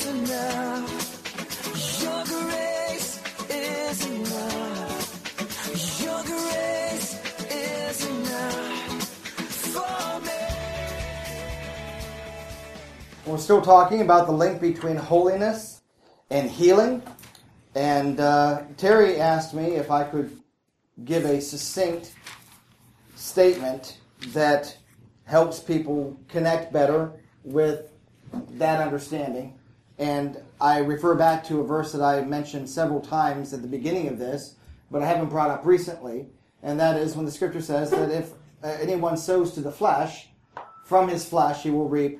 is enough. Your grace is enough. Your grace is enough for me. We're still talking about the link between holiness and healing. And Terry asked me if I could give a succinct statement that helps people connect better with that understanding. And I refer back to a verse that I mentioned several times at the beginning of this, but I haven't brought up recently, and that is when the Scripture says that if anyone sows to the flesh, from his flesh he will reap.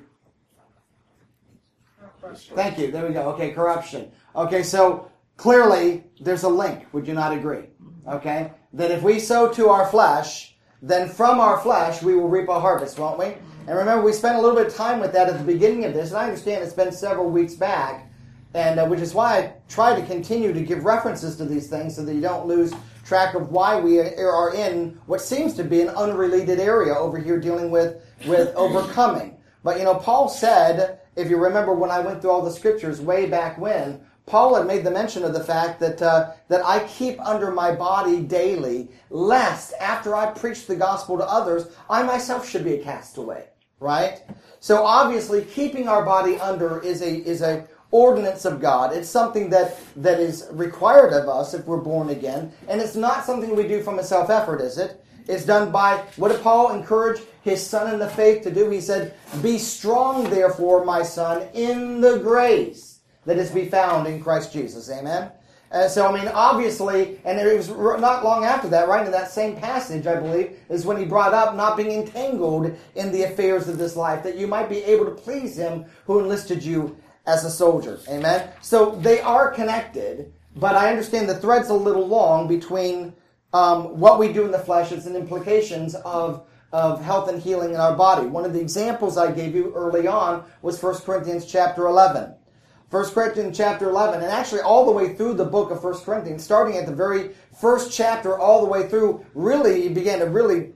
Thank you. There we go. Okay, corruption. Okay, so clearly there's a link. Would you not agree? Okay, that if we sow to our flesh, then from our flesh we will reap a harvest, won't we? And remember, we spent a little bit of time with that at the beginning of this, and I understand it's been several weeks back, and which is why I try to continue to give references to these things so that you don't lose track of why we are in what seems to be an unrelated area over here dealing with overcoming. But, Paul said, if you remember when I went through all the scriptures way back when, Paul had made the mention of the fact that I keep under my body daily, lest after I preach the gospel to others, I myself should be a castaway. Right? So obviously, keeping our body under is a ordinance of God. It's something that is required of us if we're born again, and it's not something we do from a self-effort, is it? It's done by, what did Paul encourage his son in the faith to do? He said, "Be strong, therefore, my son, in the grace that is to be found in Christ Jesus." Amen? So, obviously, and it was not long after that, right in that same passage, I believe, is when he brought up not being entangled in the affairs of this life, that you might be able to please him who enlisted you as a soldier. Amen? So they are connected, but I understand the thread's a little long between what we do in the flesh and the implications of health and healing in our body. One of the examples I gave you early on was 1 Corinthians chapter 11. 1 Corinthians chapter 11, and actually all the way through the book of 1 Corinthians, starting at the very first chapter all the way through, really, he began to really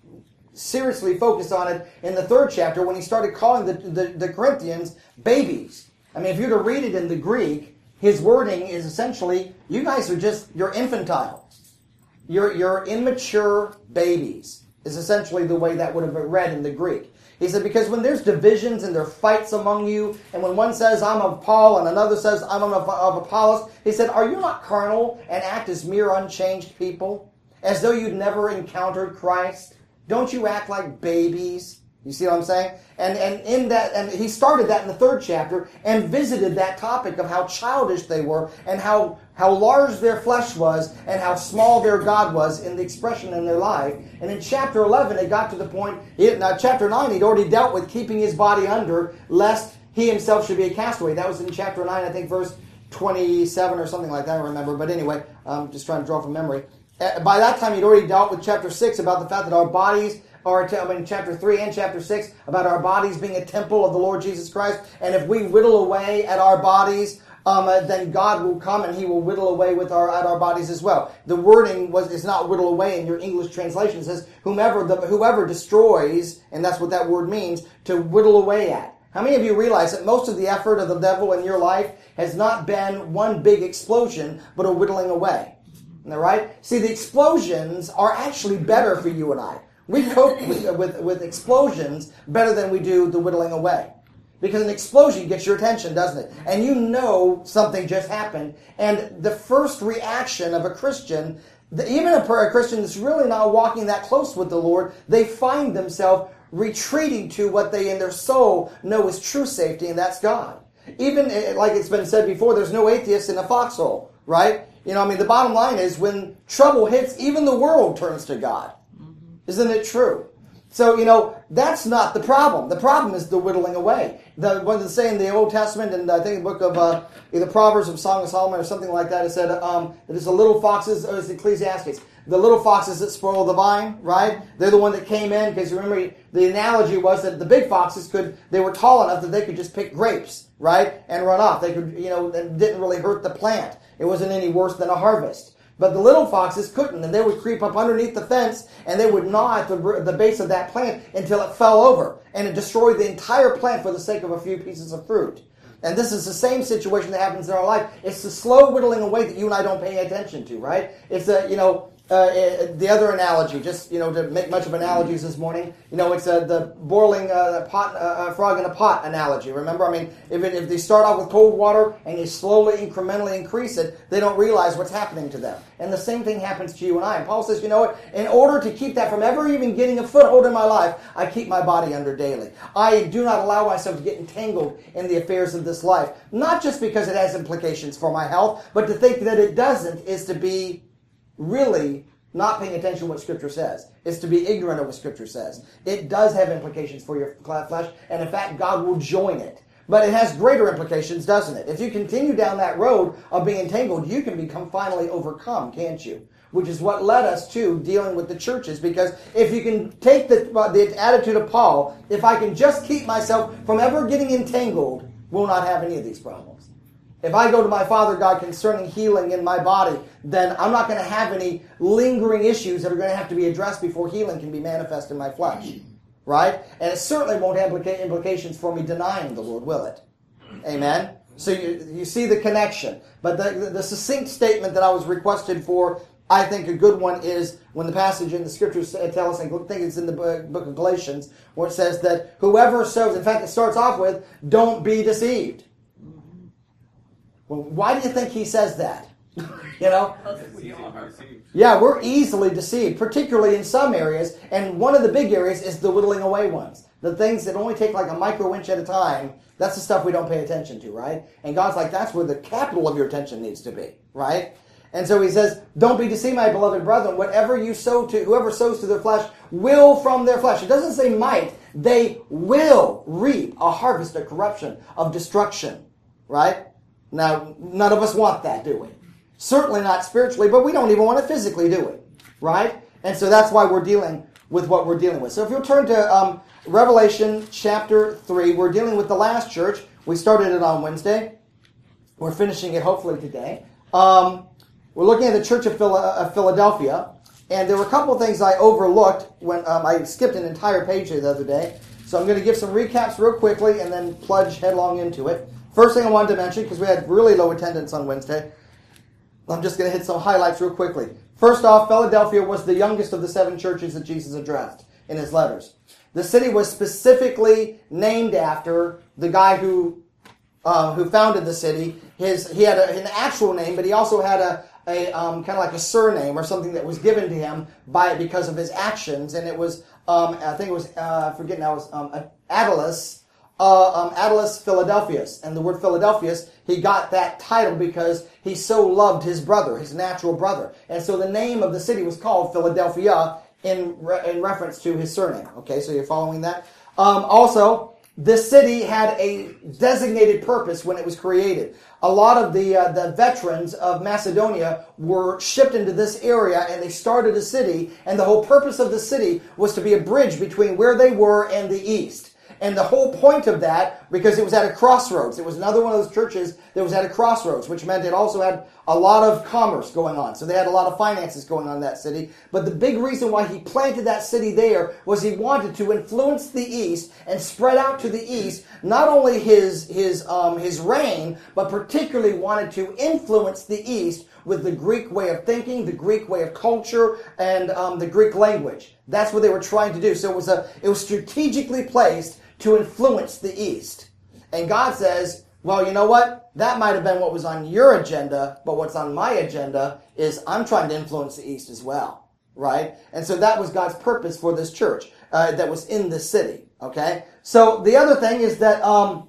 seriously focus on it in the third chapter when he started calling the Corinthians babies. If you're to read it in the Greek, his wording is essentially, you guys are you're infantile. You're immature babies, is essentially the way that would have been read in the Greek. He said, because when there's divisions and there are fights among you, and when one says, "I'm of Paul," and another says, "I'm of Apollos," he said, "Are you not carnal and act as mere unchanged people, as though you'd never encountered Christ? Don't you act like babies?" You see what I'm saying? And in that, and he started that in the third chapter and visited that topic of how childish they were and how large their flesh was and how small their God was in the expression in their life. And in chapter 11, it got to the point, now chapter 9, he'd already dealt with keeping his body under, lest he himself should be a castaway. That was in chapter 9, I think verse 27 or something like that, I don't remember. But anyway, I'm just trying to draw from memory. By that time, he'd already dealt with chapter 6 about the fact that our bodies chapter 3 and chapter 6, about our bodies being a temple of the Lord Jesus Christ. And if we whittle away at our bodies, then God will come and he will whittle away at our bodies as well. The wording is not whittle away in your English translation. It says whoever destroys, and that's what that word means, to whittle away at. How many of you realize that most of the effort of the devil in your life has not been one big explosion, but a whittling away? All right? See, the explosions are actually better for you and I. We cope with explosions better than we do the whittling away. Because an explosion gets your attention, doesn't it? And you know something just happened. And the first reaction of a Christian, even a Christian that's really not walking that close with the Lord, they find themselves retreating to what they in their soul know is true safety, and that's God. Even, like it's been said before, there's no atheist in a foxhole, right? The bottom line is when trouble hits, even the world turns to God. Isn't it true? So, that's not the problem. The problem is the whittling away. What does it say in the Old Testament, and I think the book of either Proverbs or Song of Solomon or something like that, it said that it's the little foxes, or it's Ecclesiastes, the little foxes that spoil the vine, right? They're the one that came in, because remember, the analogy was that the big foxes they were tall enough that they could just pick grapes, right? And run off. They could, and didn't really hurt the plant. It wasn't any worse than a harvest. But the little foxes couldn't, and they would creep up underneath the fence, and they would gnaw at the base of that plant until it fell over, and it destroyed the entire plant for the sake of a few pieces of fruit. And this is the same situation that happens in our life. It's the slow whittling away that you and I don't pay attention to, right? It's the other analogy, just, to make much of analogies this morning, it's the boiling frog in a pot analogy. Remember, if they start off with cold water and you slowly, incrementally increase it, they don't realize what's happening to them. And the same thing happens to you and I. And Paul says, you know what? In order to keep that from ever even getting a foothold in my life, I keep my body under daily. I do not allow myself to get entangled in the affairs of this life. Not just because it has implications for my health, but to think that it doesn't is to be really not paying attention to what Scripture says. It's to be ignorant of what Scripture says. It does have implications for your flesh, and in fact, God will join it. But it has greater implications, doesn't it? If you continue down that road of being entangled, you can become finally overcome, can't you? Which is what led us to dealing with the churches. Because if you can take the attitude of Paul, if I can just keep myself from ever getting entangled, we'll not have any of these problems. If I go to my Father God concerning healing in my body, then I'm not going to have any lingering issues that are going to have to be addressed before healing can be manifest in my flesh. Right? And it certainly won't have implications for me denying the Lord, will it? Amen? So you see the connection. But the succinct statement that I was requested for, I think a good one, is when the passage in the Scriptures tell us, I think it's in the book of Galatians, where it says that whoever sows, in fact it starts off with, don't be deceived. Well, why do you think he says that? Yeah, we're easily deceived, particularly in some areas. And one of the big areas is the whittling away ones. The things that only take like a micro inch at a time, that's the stuff we don't pay attention to, right? And God's like, that's where the capital of your attention needs to be, right? And so he says, don't be deceived, my beloved brethren. Whatever you sow to, whoever sows to their flesh will from their flesh. It doesn't say might. They will reap a harvest of corruption, of destruction, right? Now, none of us want that, do we? Certainly not spiritually, but we don't even want to physically do it, right? And so that's why we're dealing with what we're dealing with. So if you'll turn to Revelation chapter 3, we're dealing with the last church. We started it on Wednesday. We're finishing it hopefully today. We're looking at the church of Philadelphia, and there were a couple of things I overlooked when I skipped an entire page the other day. So I'm going to give some recaps real quickly and then plunge headlong into it. First thing I wanted to mention, because we had really low attendance on Wednesday, I'm just going to hit some highlights real quickly. First off, Philadelphia was the youngest of the 7 churches that Jesus addressed in his letters. The city was specifically named after the guy who founded the city. He had an actual name, but he also had a kind of like a surname or something that was given to him because of his actions, and it was Attalus. Attalus Philadelphus. And the word Philadelphus, he got that title because he so loved his brother, his natural brother. And so the name of the city was called Philadelphia in reference to his surname. Okay, so you're following that? Also, this city had a designated purpose when it was created. A lot of the veterans of Macedonia were shipped into this area, and they started a city, and the whole purpose of the city was to be a bridge between where they were and the east. And the whole point of that, because it was at a crossroads, it was another one of those churches that was at a crossroads, which meant it also had a lot of commerce going on. So they had a lot of finances going on in that city. But the big reason why he planted that city there was he wanted to influence the east and spread out to the east not only his reign, but particularly wanted to influence the east with the Greek way of thinking, the Greek way of culture, and the Greek language. That's what they were trying to do. So it was strategically placed to influence the East. And God says, well, you know what? That might have been what was on your agenda, but what's on my agenda is I'm trying to influence the East as well, right? And so that was God's purpose for this church that was in this city, okay? So the other thing is that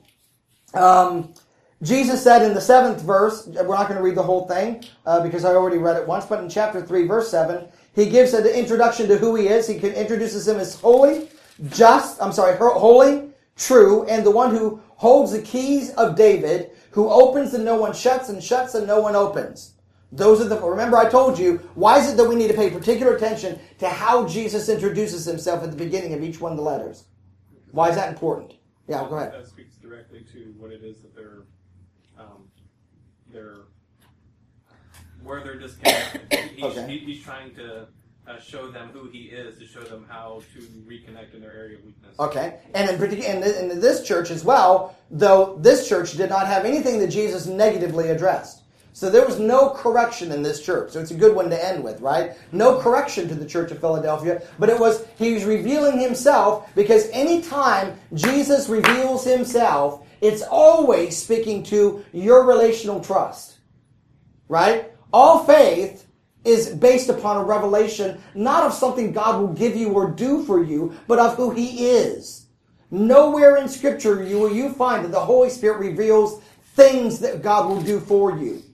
Jesus said in the 7th verse, we're not going to read the whole thing because I already read it once, but in chapter 3, verse 7, he gives an introduction to who he is. He introduces him as holy, true, and the one who holds the keys of David, who opens and no one shuts, and shuts and no one opens. Remember I told you, why is it that we need to pay particular attention to how Jesus introduces himself at the beginning of each one of the letters? Why is that important? Yeah, go ahead. That speaks directly to what it is that they're where they're disconnected. He's trying to show them who he is, to show them how to reconnect in their area of weakness. Okay, and in particular, in this church as well, though this church did not have anything that Jesus negatively addressed. So there was no correction in this church. So it's a good one to end with, right? No correction to the church of Philadelphia, but he was revealing himself, because anytime Jesus reveals himself, it's always speaking to your relational trust, right? All faith is based upon a revelation, not of something God will give you or do for you, but of who he is. Nowhere in Scripture will you find that the Holy Spirit reveals things that God will do for you.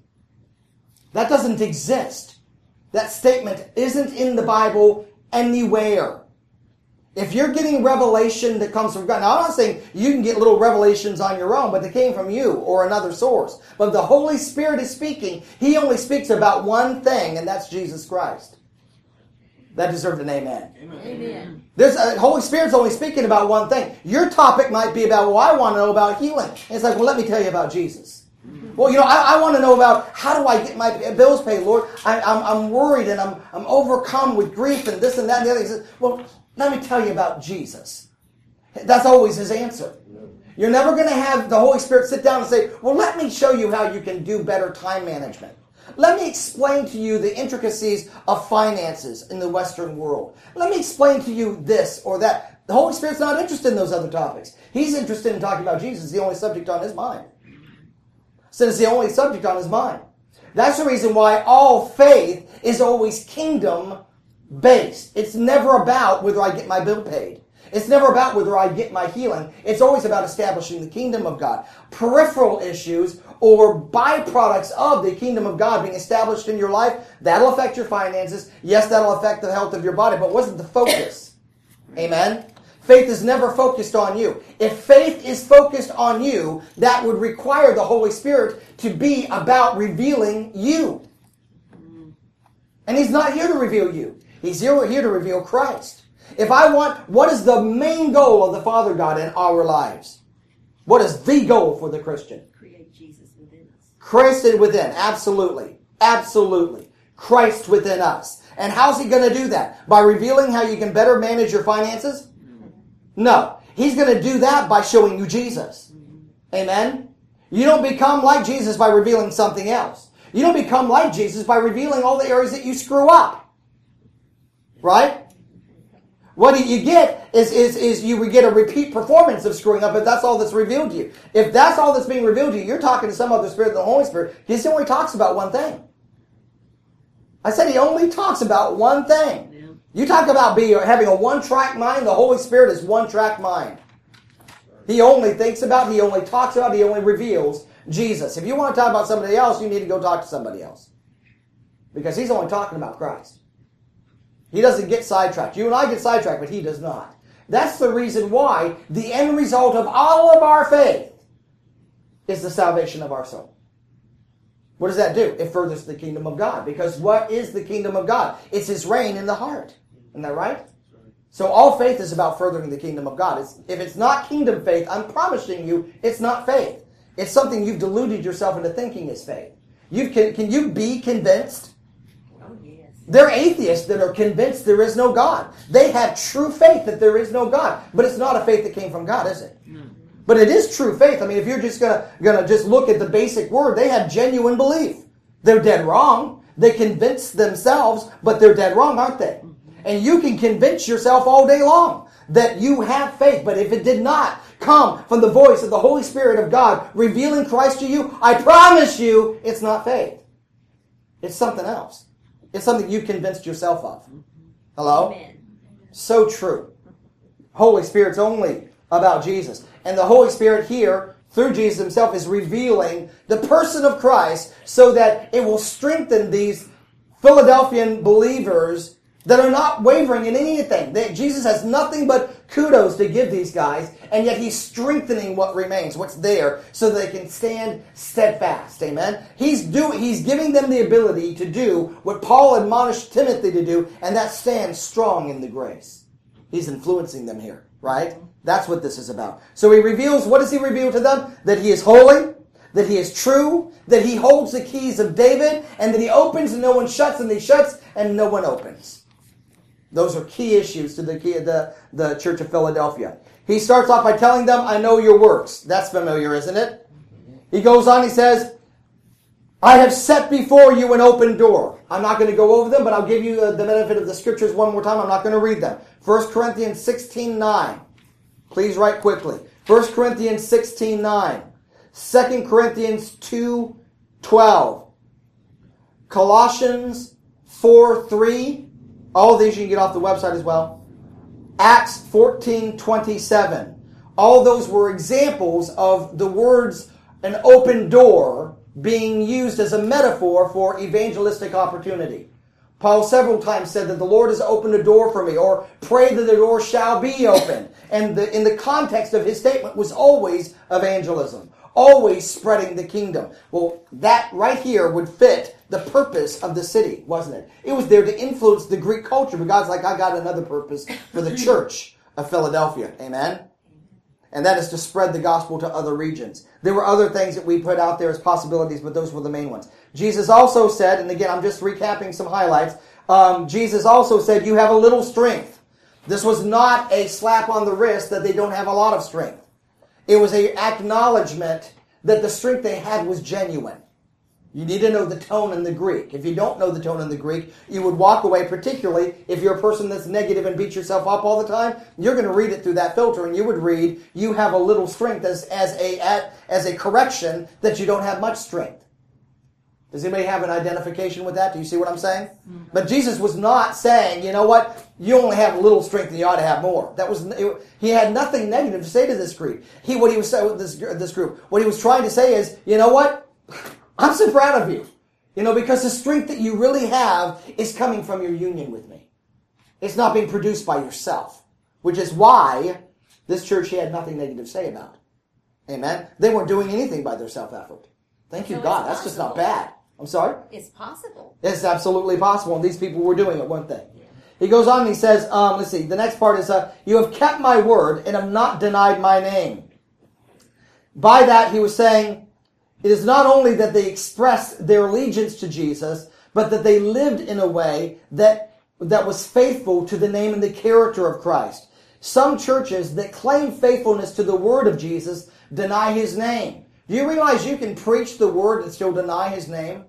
That doesn't exist. That statement isn't in the Bible anywhere. If you're getting revelation that comes from God, now I'm not saying you can get little revelations on your own, but they came from you or another source. But if the Holy Spirit is speaking, he only speaks about one thing, and that's Jesus Christ. That deserved an amen. Amen. Holy Spirit's only speaking about one thing. Your topic might be about, well, I want to know about healing. And it's like, well, let me tell you about Jesus. Well, I want to know about, how do I get my bills paid, Lord? I'm worried and I'm overcome with grief and this and that and the other. He says, well, let me tell you about Jesus. That's always his answer. You're never going to have the Holy Spirit sit down and say, well, let me show you how you can do better time management. Let me explain to you the intricacies of finances in the Western world. Let me explain to you this or that. The Holy Spirit's not interested in those other topics. He's interested in talking about Jesus, the only subject on his mind. Since it's the only subject on his mind. That's the reason why all faith is always kingdom-based. It's never about whether I get my bill paid. It's never about whether I get my healing. It's always about establishing the kingdom of God. Peripheral issues or byproducts of the kingdom of God being established in your life, that'll affect your finances. Yes, that'll affect the health of your body, but wasn't the focus. Amen? Faith is never focused on you. If faith is focused on you, that would require the Holy Spirit to be about revealing you. And he's not here to reveal you. He's here to reveal Christ. What is the main goal of the Father God in our lives? What is the goal for the Christian? Create Jesus within us. Christ within, absolutely. Absolutely. Christ within us. And how's he going to do that? By revealing how you can better manage your finances? No. He's going to do that by showing you Jesus. Amen? You don't become like Jesus by revealing something else. You don't become like Jesus by revealing all the areas that you screw up. Right? What you get is you get a repeat performance of screwing up if that's all that's revealed to you. If that's all that's being revealed to you, you're talking to some other spirit than the Holy Spirit. He only talks about one thing. I said he only talks about one thing. Yeah. You talk about having a one-track mind, the Holy Spirit is one-track mind. He only thinks about, he only talks about, he only reveals Jesus. If you want to talk about somebody else, you need to go talk to somebody else. Because he's only talking about Christ. He doesn't get sidetracked. You and I get sidetracked, but he does not. That's the reason why the end result of all of our faith is the salvation of our soul. What does that do? It furthers the kingdom of God. Because what is the kingdom of God? It's his reign in the heart. Isn't that right? So all faith is about furthering the kingdom of God. If it's not kingdom faith, I'm promising you, it's not faith. It's something you've deluded yourself into thinking is faith. Can you be convinced? Oh, yes. There are atheists that are convinced there is no God. They have true faith that there is no God. But it's not a faith that came from God, is it? No. But it is true faith. I mean, if you're just gonna just look at the basic word, they have genuine belief. They're dead wrong. They convince themselves, but they're dead wrong, aren't they? And you can convince yourself all day long that you have faith. But if it did not come from the voice of the Holy Spirit of God revealing Christ to you, I promise you it's not faith. It's something else. It's something you convinced yourself of. Hello? Amen. So true. Holy Spirit's only about Jesus. And the Holy Spirit here, through Jesus himself, is revealing the person of Christ so that it will strengthen these Philadelphian believers that are not wavering in anything. Jesus has nothing but kudos to give these guys, and yet he's strengthening what remains, what's there, so that they can stand steadfast. Amen? He's giving them the ability to do what Paul admonished Timothy to do, and that stand strong in the grace. He's influencing them here, right? That's what this is about. So he reveals, what does he reveal to them? That he is holy, that he is true, that he holds the keys of David, and that he opens and no one shuts, and he shuts and no one opens. Those are key issues to the Church of Philadelphia. He starts off by telling them, I know your works. That's familiar, isn't it? He goes on, he says, I have set before you an open door. I'm not going to go over them, but I'll give you the benefit of the scriptures one more time. I'm not going to read them. 1 Corinthians 16:9. Please write quickly. 1 Corinthians 16:9. 2 Corinthians 2:12. Colossians 4:3. All of these you can get off the website as well. Acts 14:27. All those were examples of the words an open door being used as a metaphor for evangelistic opportunity. Paul several times said that the Lord has opened a door for me, or pray that the door shall be open. And in the context of his statement was always evangelism, always spreading the kingdom. Well, that right here would fit the purpose of the city, wasn't it? It was there to influence the Greek culture, but God's like, I got another purpose for the church of Philadelphia. Amen? And that is to spread the gospel to other regions. There were other things that we put out there as possibilities, but those were the main ones. Jesus also said, and again, I'm just recapping some highlights. Jesus also said, you have a little strength. This was not a slap on the wrist that they don't have a lot of strength. It was an acknowledgement that the strength they had was genuine. You need to know the tone in the Greek. If you don't know the tone in the Greek, you would walk away, particularly if you're a person that's negative and beats yourself up all the time, you're going to read it through that filter, and you would read, you have a little strength as a correction that you don't have much strength. Does anybody have an identification with that? Do you see what I'm saying? Mm-hmm. But Jesus was not saying, you know what, you only have a little strength and you ought to have more. He had nothing negative to say to this group. What he was saying with this group, what he was trying to say is, you know what, I'm so proud of you. Because the strength that you really have is coming from your union with me. It's not being produced by yourself, which is why this church he had nothing negative to say about. Amen? They weren't doing anything by their self-effort. Thank you, So God. That's just not bad. I'm sorry? It's possible. It's absolutely possible, and these people were doing it, weren't they? Yeah. He goes on and he says, let's see, the next part is, you have kept my word and have not denied my name. By that, he was saying, it is not only that they expressed their allegiance to Jesus, but that they lived in a way that was faithful to the name and the character of Christ. Some churches that claim faithfulness to the word of Jesus deny his name. Do you realize you can preach the word and still deny his name?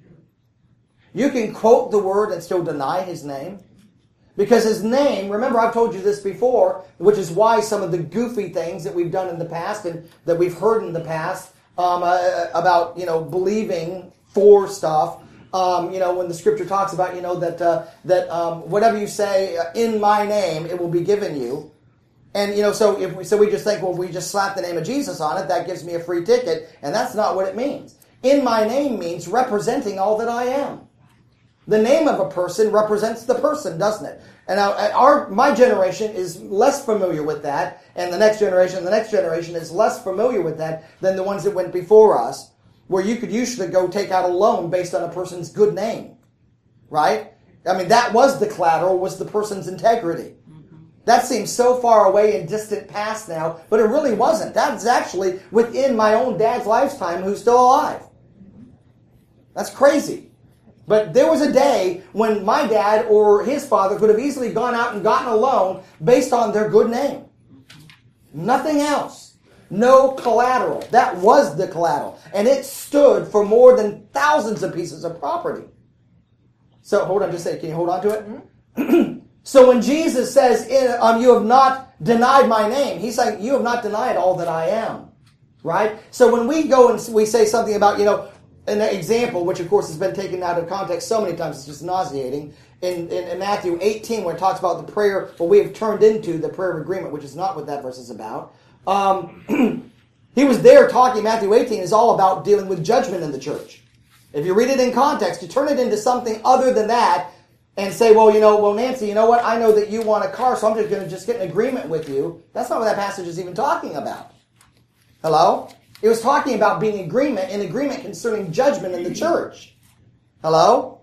You can quote the word and still deny his name. Because his name, remember I've told you this before, which is why some of the goofy things that we've done in the past and that we've heard in the past about, believing for stuff, when the scripture talks about, that whatever you say in my name, it will be given you. And, so we just think, well, if we just slap the name of Jesus on it, that gives me a free ticket. And that's not what it means. In my name means representing all that I am. The name of a person represents the person, doesn't it? And my generation is less familiar with that, and the next generation is less familiar with that than the ones that went before us, where you could usually go take out a loan based on a person's good name, right? I mean, that was the collateral, was the person's integrity. That seems so far away and distant past now, but it really wasn't. That's actually within my own dad's lifetime who's still alive. That's crazy. But there was a day when my dad or his father could have easily gone out and gotten a loan based on their good name. Nothing else. No collateral. That was the collateral. And it stood for more than thousands of pieces of property. So, hold on just a second. Can you hold on to it? Mm-hmm. So when Jesus says, you have not denied my name, he's saying, you have not denied all that I am. Right? So when we go and we say something about, an example, which of course has been taken out of context so many times, it's just nauseating. In Matthew 18, where it talks about the prayer, what we have turned into the prayer of agreement, which is not what that verse is about. He was there talking, Matthew 18 is all about dealing with judgment in the church. If you read it in context, you turn it into something other than that, and say, well, Nancy, you know what? I know that you want a car, so I'm just going to get an agreement with you. That's not what that passage is even talking about. Hello? It was talking about being in agreement concerning judgment in the church. Hello?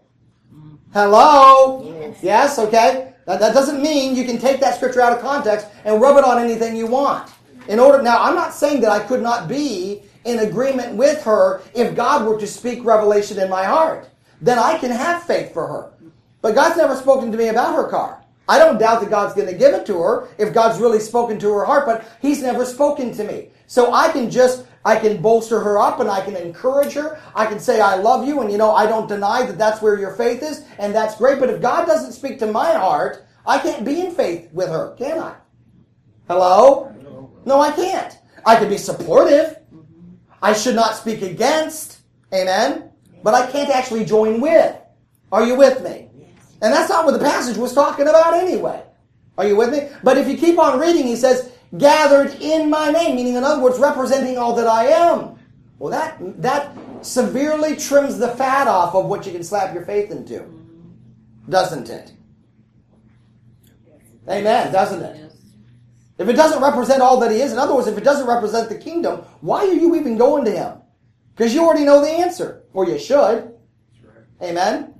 Hello? Yes, okay. That doesn't mean you can take that scripture out of context and rub it on anything you want. Now, I'm not saying that I could not be in agreement with her if God were to speak revelation in my heart. Then I can have faith for her. But God's never spoken to me about her car. I don't doubt that God's going to give it to her if God's really spoken to her heart, but He's never spoken to me. So I can bolster her up and I can encourage her. I can say, I love you, and I don't deny that that's where your faith is, and that's great. But if God doesn't speak to my heart, I can't be in faith with her, can I? Hello? No, I can't. I can be supportive. I should not speak against. Amen? But I can't actually join with. Are you with me? And that's not what the passage was talking about anyway. Are you with me? But if you keep on reading, he says, gathered in my name, meaning in other words, representing all that I am. Well, that severely trims the fat off of what you can slap your faith into. Doesn't it? Amen, doesn't it? If it doesn't represent all that he is, in other words, if it doesn't represent the kingdom, why are you even going to him? Because you already know the answer. Or you should. Amen?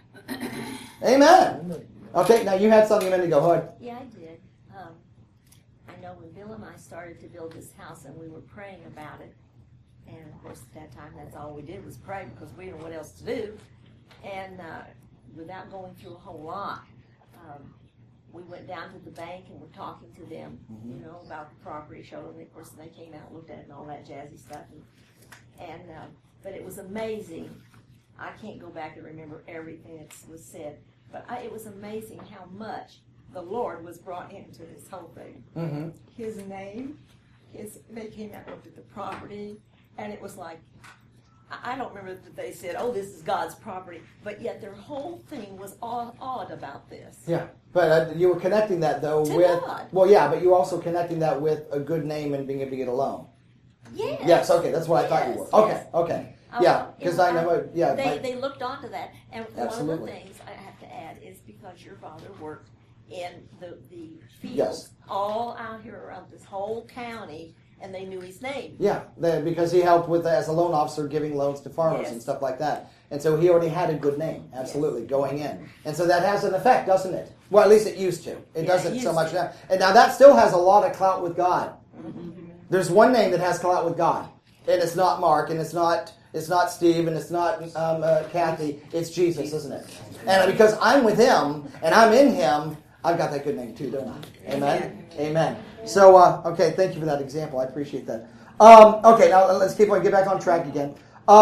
Amen. Okay, now you had something a minute ago. Go ahead. Yeah, I did. I know when Bill and I started to build this house and we were praying about it, and of course at that time that's all we did was pray because we didn't know what else to do. And without going through a whole lot, we went down to the bank and were talking to them, about the property, showed them. Of course, they came out and looked at it and all that jazzy stuff. But it was amazing. I can't go back and remember everything that was said, but it was amazing how much the Lord was brought into this whole thing. Mm-hmm. His name, they came out and looked at the property, and it was like, I don't remember that they said, oh, this is God's property, but yet their whole thing was odd about this. Yeah, but you were connecting that, though, To with... God. Well, yeah, but you were also connecting that with a good name and being able to get a loan. Yes. Yes, okay, that's what I thought you were. Okay, Yes. okay. Yeah, because I know... Yeah, They looked onto that, and one of Absolutely. the things I have to add is because your father worked in the fields Yes. all out here around this whole county, and they knew his name. Yeah, because he helped with, as a loan officer, giving loans to farmers Yes. and stuff like that. And so he already had a good name, absolutely, going in. And so that has an effect, doesn't it? Well, at least it used to. It doesn't it so used much to. now. And now that still has a lot of clout with God. Mm-hmm. There's one name that has clout with God. And it's not Mark, and it's not Steve, and it's not Kathy. It's Jesus, isn't it? And because I'm with him, and I'm in him, I've got that good name too, don't I? Amen? Amen. So, okay, thank you for that example. I appreciate that. Okay, now let's get back on track again.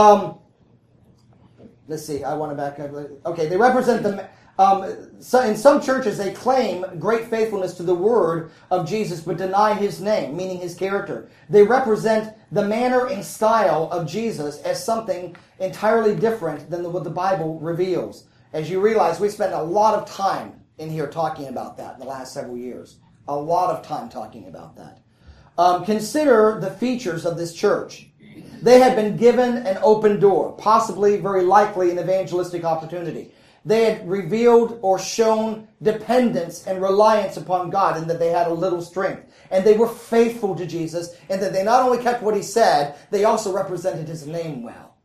Let's see, I want to back up. Okay, they represent the... so in some churches, they claim great faithfulness to the word of Jesus, but deny his name, meaning his character. They represent the manner and style of Jesus as something entirely different than what the Bible reveals. As you realize, we spent a lot of time in here talking about that in the last several years. A lot of time talking about that. Consider the features of this church. They had been given an open door, possibly, very likely, an evangelistic opportunity. They had revealed or shown dependence and reliance upon God, and that they had a little strength. And they were faithful to Jesus, and that they not only kept what he said, they also represented his name well.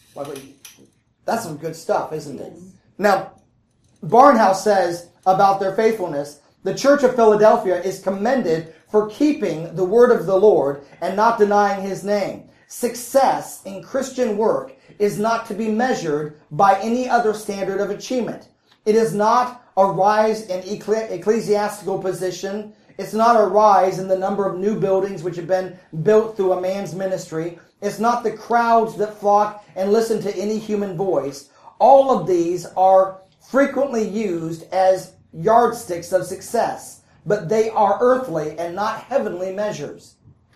That's some good stuff, isn't it? Now, Barnhouse says about their faithfulness, the Church of Philadelphia is commended for keeping the word of the Lord and not denying his name. Success in Christian work is not to be measured by any other standard of achievement. It is not a rise in ecclesiastical position. It's not a rise in the number of new buildings which have been built through a man's ministry. It's not the crowds that flock and listen to any human voice. All of these are frequently used as yardsticks of success, but they are earthly and not heavenly measures.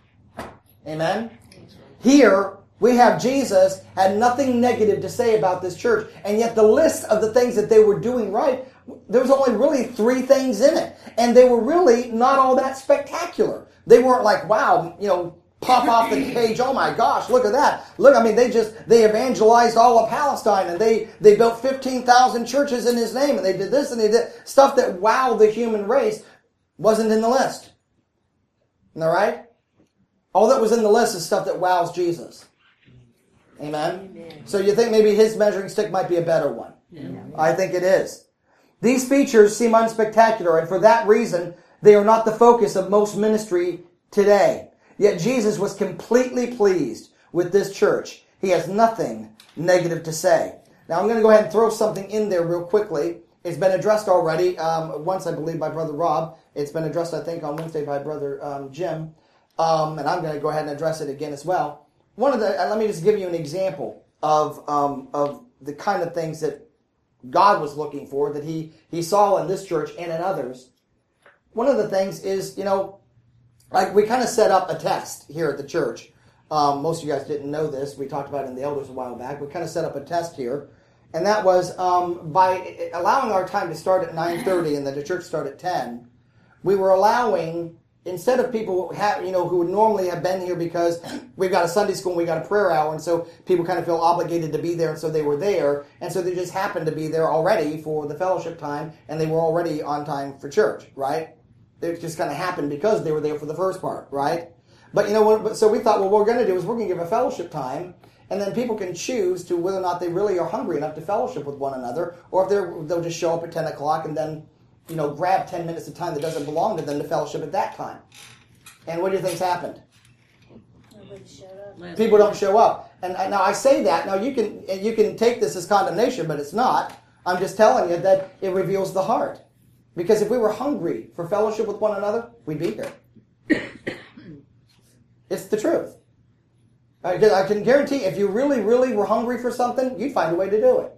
Amen? Here, we have Jesus had nothing negative to say about this church, and yet the list of the things that they were doing right, there was only really 3 things in it. And they were really not all that spectacular. They weren't like, wow, pop off the page, oh my gosh, look at that. Look, they evangelized all of Palestine, and they built 15,000 churches in his name, and they did this, and they did stuff that wowed the human race. Wasn't in the list. All right? All that was in the list is stuff that wows Jesus. Amen? Amen. So you think maybe his measuring stick might be a better one. Yeah. I think it is. These features seem unspectacular, and for that reason, they are not the focus of most ministry today. Yet Jesus was completely pleased with this church. He has nothing negative to say. Now I'm going to go ahead and throw something in there real quickly, It's been addressed already once, I believe, by Brother Rob. It's been addressed, I think, on Wednesday by Brother Jim. And I'm going to go ahead and address it again as well. Let me just give you an example of the kind of things that God was looking for, that he saw in this church and in others. One of the things is, like we kind of set up a test here at the church. Most of you guys didn't know this. We talked about it in the elders a while back. We kind of set up a test here. And that was by allowing our time to start at 9:30 and that the church start at 10, we were allowing, instead of people who would normally have been here because we've got a Sunday school and we've got a prayer hour, and so people kind of feel obligated to be there, and so they were there, and so they just happened to be there already for the fellowship time, and they were already on time for church, right? It just kind of happened because they were there for the first part, right? But so we thought, well, what we're going to do is we're going to give a fellowship time, and then people can choose to whether or not they really are hungry enough to fellowship with one another, or if they'll just show up at 10 o'clock and then grab 10 minutes of time that doesn't belong to them to fellowship at that time. And what do you think's happened? Nobody showed up. People don't show up. And now I say that, now you can take this as condemnation, but it's not. I'm just telling you that it reveals the heart. Because if we were hungry for fellowship with one another, we'd be here. It's the truth. I can guarantee if you really, really were hungry for something, you'd find a way to do it.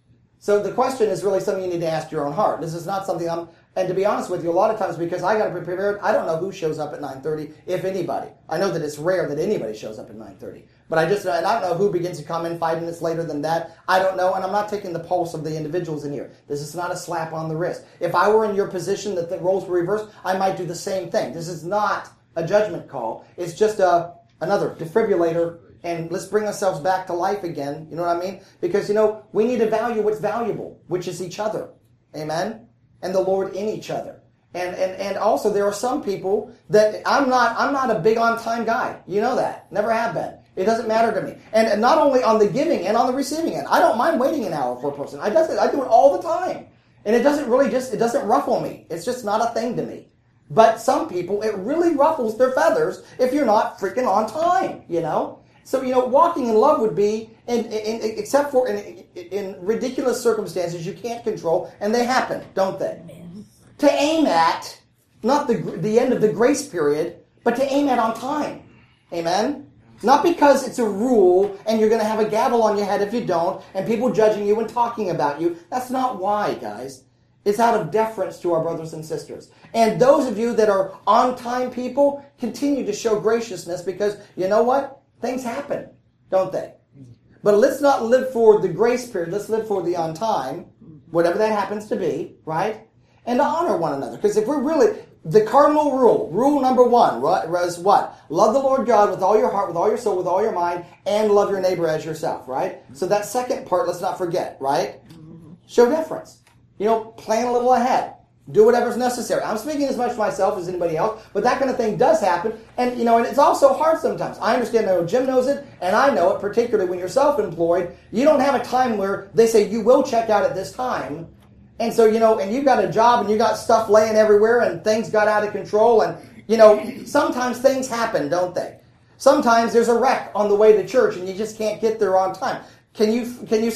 So the question is really something you need to ask your own heart. This is not something and to be honest with you, a lot of times because I got to be prepared, I don't know who shows up at 9:30, if anybody. I know that it's rare that anybody shows up at 9:30. But I don't know who begins to come in 5 minutes later than that. I don't know, and I'm not taking the pulse of the individuals in here. This is not a slap on the wrist. If I were in your position that the roles were reversed, I might do the same thing. This is not a judgment call. It's just another defibrillator, and let's bring ourselves back to life again. You know what I mean? Because, we need to value what's valuable, which is each other. Amen? And the Lord in each other. And also there are some people that I'm not a big on time guy. You know that. Never have been. It doesn't matter to me. And not only on the giving and on the receiving end. I don't mind waiting an hour for a person. I do it all the time. And it doesn't ruffle me. It's just not a thing to me. But some people, it really ruffles their feathers if you're not freaking on time, So, walking in love would be, except for in ridiculous circumstances you can't control, and they happen, don't they? To aim at, not the end of the grace period, but to aim at on time. Amen? Not because it's a rule and you're going to have a gavel on your head if you don't, and people judging you and talking about you. That's not why, guys. It's out of deference to our brothers and sisters. And those of you that are on-time people, continue to show graciousness because, you know what? Things happen, don't they? But let's not live for the grace period. Let's live for the on-time, whatever that happens to be, right? And to honor one another. Because if we're really... The cardinal rule number 1, was what? Love the Lord God with all your heart, with all your soul, with all your mind, and love your neighbor as yourself, right? So that second part, let's not forget, right? Show deference. Plan a little ahead. Do whatever's necessary. I'm speaking as much for myself as anybody else, but that kind of thing does happen. And, and it's also hard sometimes. I understand, Jim knows it, and I know it, particularly when you're self-employed. You don't have a time where they say you will check out at this time. And so, and you've got a job and you got stuff laying everywhere and things got out of control. And, sometimes things happen, don't they? Sometimes there's a wreck on the way to church and you just can't get there on time. Can you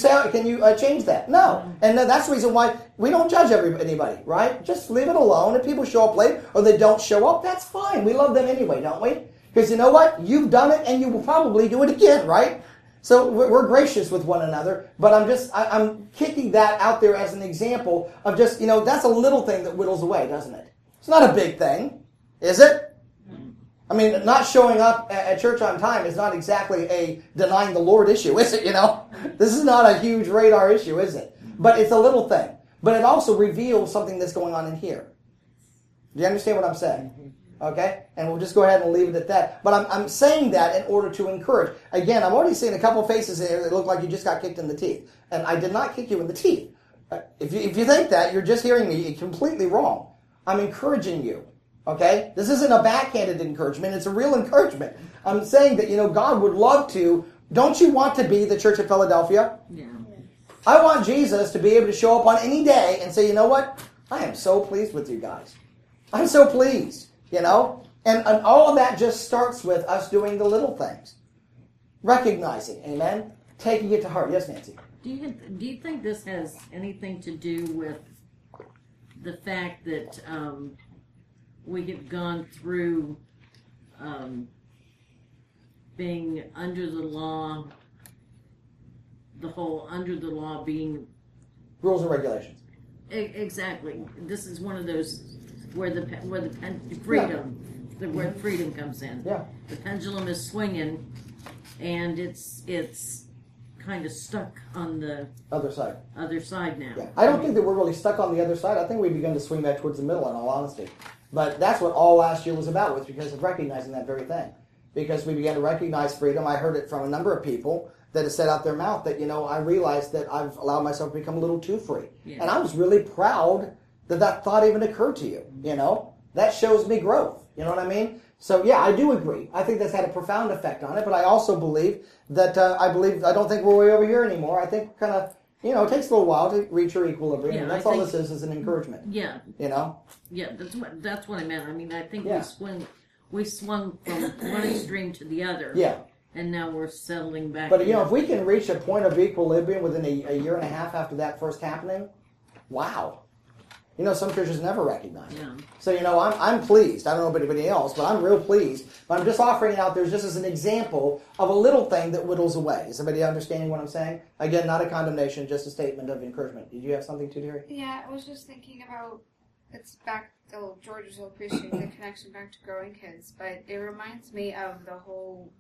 change that? No. And that's the reason why we don't judge anybody, right? Just leave it alone. If people show up late or they don't show up, that's fine. We love them anyway, don't we? Because you know what? You've done it and you will probably do it again, right? So we're gracious with one another, but I'm kicking that out there as an example of just, that's a little thing that whittles away, doesn't it? It's not a big thing, is it? I mean, not showing up at church on time is not exactly a denying the Lord issue, is it, This is not a huge radar issue, is it? But it's a little thing. But it also reveals something that's going on in here. Do you understand what I'm saying? Okay? And we'll just go ahead and leave it at that. But I'm saying that in order to encourage. Again, I'm already seeing a couple faces here that look like you just got kicked in the teeth. And I did not kick you in the teeth. If you think that, you're just hearing me completely wrong. I'm encouraging you. Okay? This isn't a backhanded encouragement. It's a real encouragement. I'm saying that, God would love to. Don't you want to be the Church of Philadelphia? Yeah. I want Jesus to be able to show up on any day and say, you know what? I am so pleased with you guys. I'm so pleased. And all of that just starts with us doing the little things. Recognizing, amen? Taking it to heart. Yes, Nancy? Do you think this has anything to do with the fact that we have gone through being under the law, the whole under the law being Rules and regulations. exactly. This is one of those where the freedom, where freedom comes in. Yeah. The pendulum is swinging, and it's kind of stuck on the Other side. other side now. Yeah. I don't think that we're really stuck on the other side. I think we've begun to swing back towards the middle, in all honesty. But that's what all last year was about, was because of recognizing that very thing. Because we began to recognize freedom. I heard it from a number of people that have said out their mouth that, I realized that I've allowed myself to become a little too free. Yeah. And I was really proud that thought even occurred to you, That shows me growth, you know what I mean? So, yeah, I do agree. I think that's had a profound effect on it, but I also believe that, I don't think we're way over here anymore. I think kind of, it takes a little while to reach your equilibrium, Yeah, and that's I all think- this is an encouragement, Yeah, yeah. That's what I meant. I mean, I think Yeah. we swung from one extreme to the other. Yeah. And now we're settling back. But, if we can reach a point of equilibrium within a year and a half after that first happening, wow. Some churches never recognize it. Yeah. So, I'm pleased. I don't know about anybody else, but I'm real pleased. But I'm just offering it out there just as an example of a little thing that whittles away. Is everybody understanding what I'm saying? Again, not a condemnation, just a statement of encouragement. Did you have something to, Deary? Yeah, I was just thinking about, it's back, George will appreciate the connection back to growing kids, but it reminds me of the whole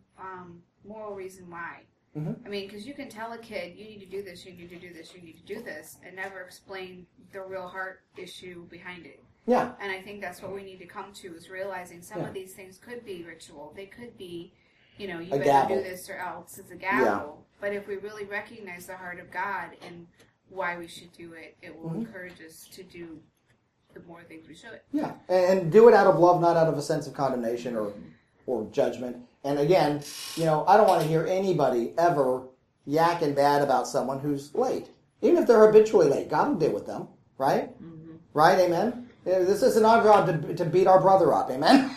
moral reason why. Mm-hmm. I mean, because you can tell a kid, you need to do this, you need to do this, you need to do this, and never explain the real heart issue behind it. Yeah. And I think that's what we need to come to, is realizing some of these things could be ritual. They could be, you better gavel. do this or else. It's a gavel. But if we really recognize the heart of God and why we should do it, it will encourage us to do the more things we should. Yeah. And do it out of love, not out of a sense of condemnation or judgment. And again, I don't want to hear anybody ever yakking bad about someone who's late. Even if they're habitually late, God will deal with them, right? Mm-hmm. Right, amen? This isn't our job to beat our brother up, amen?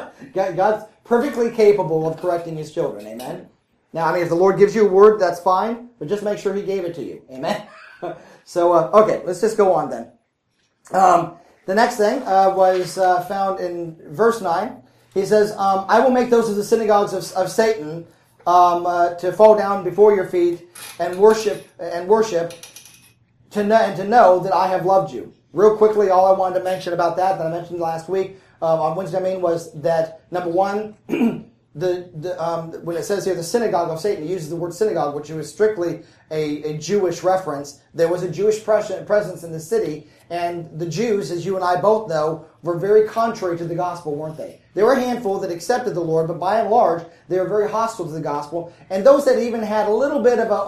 God's perfectly capable of correcting his children, amen? Now, if the Lord gives you a word, that's fine, but just make sure he gave it to you, amen? So, okay, let's just go on then. The next thing was found in verse 9. He says, I will make those of the synagogues of Satan to fall down before your feet and worship to know that I have loved you. Real quickly, all I wanted to mention about that I mentioned last week on Wednesday, was that, number one, when it says here the synagogue of Satan, it uses the word synagogue, which was strictly a Jewish reference. There was a Jewish presence in the city, and the Jews, as you and I both know, were very contrary to the gospel, weren't they? There were a handful that accepted the Lord, but by and large, they were very hostile to the gospel. And those that even had a little bit of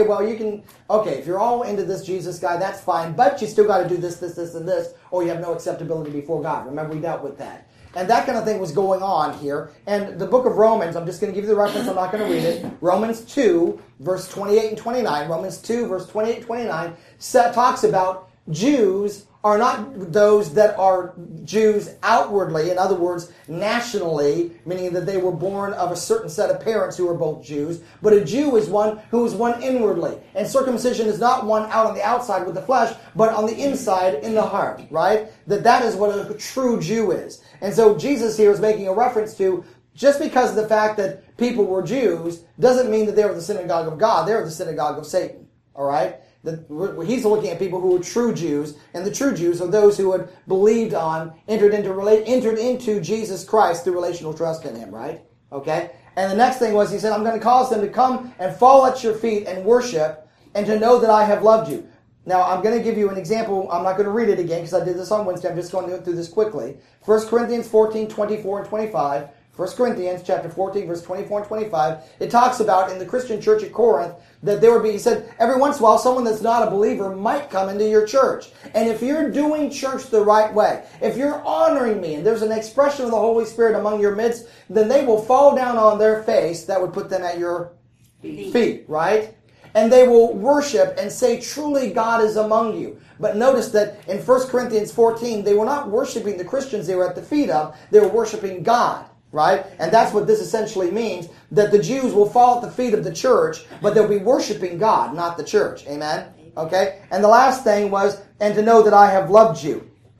if you're all into this Jesus guy, that's fine, but you still got to do this, this, this, and this, or you have no acceptability before God. Remember, we dealt with that. And that kind of thing was going on here. And the book of Romans, I'm just going to give you the reference, I'm not going to read it. Romans 2, verse 28 and 29. Romans 2, verse 28 and 29 talks about Jews are not those that are Jews outwardly, in other words, nationally, meaning that they were born of a certain set of parents who were both Jews, but a Jew is one who is one inwardly. And circumcision is not one out on the outside with the flesh, but on the inside in the heart, right? That is what a true Jew is. And so Jesus here is making a reference to, just because of the fact that people were Jews doesn't mean that they were the synagogue of God. They were the synagogue of Satan, all right? He's looking at people who were true Jews, and the true Jews are those who had believed on, entered into Jesus Christ through relational trust in him, right? Okay? And the next thing was, he said, I'm going to cause them to come and fall at your feet and worship, and to know that I have loved you. Now, I'm going to give you an example. I'm not going to read it again because I did this on Wednesday. I'm just going to go through this quickly. 1 Corinthians 14, 24 and 25. 1 Corinthians chapter 14, verse 24 and 25. It talks about in the Christian church at Corinth that there would be, he said, every once in a while someone that's not a believer might come into your church. And if you're doing church the right way, if you're honoring me, and there's an expression of the Holy Spirit among your midst, then they will fall down on their face. That would put them at your feet, right? And they will worship and say, truly God is among you. But notice that in 1 Corinthians 14, they were not worshiping the Christians they were at the feet of. They were worshiping God, right? And that's what this essentially means, that the Jews will fall at the feet of the church, but they'll be worshiping God, not the church. Amen? Okay? And the last thing was, and to know that I have loved you.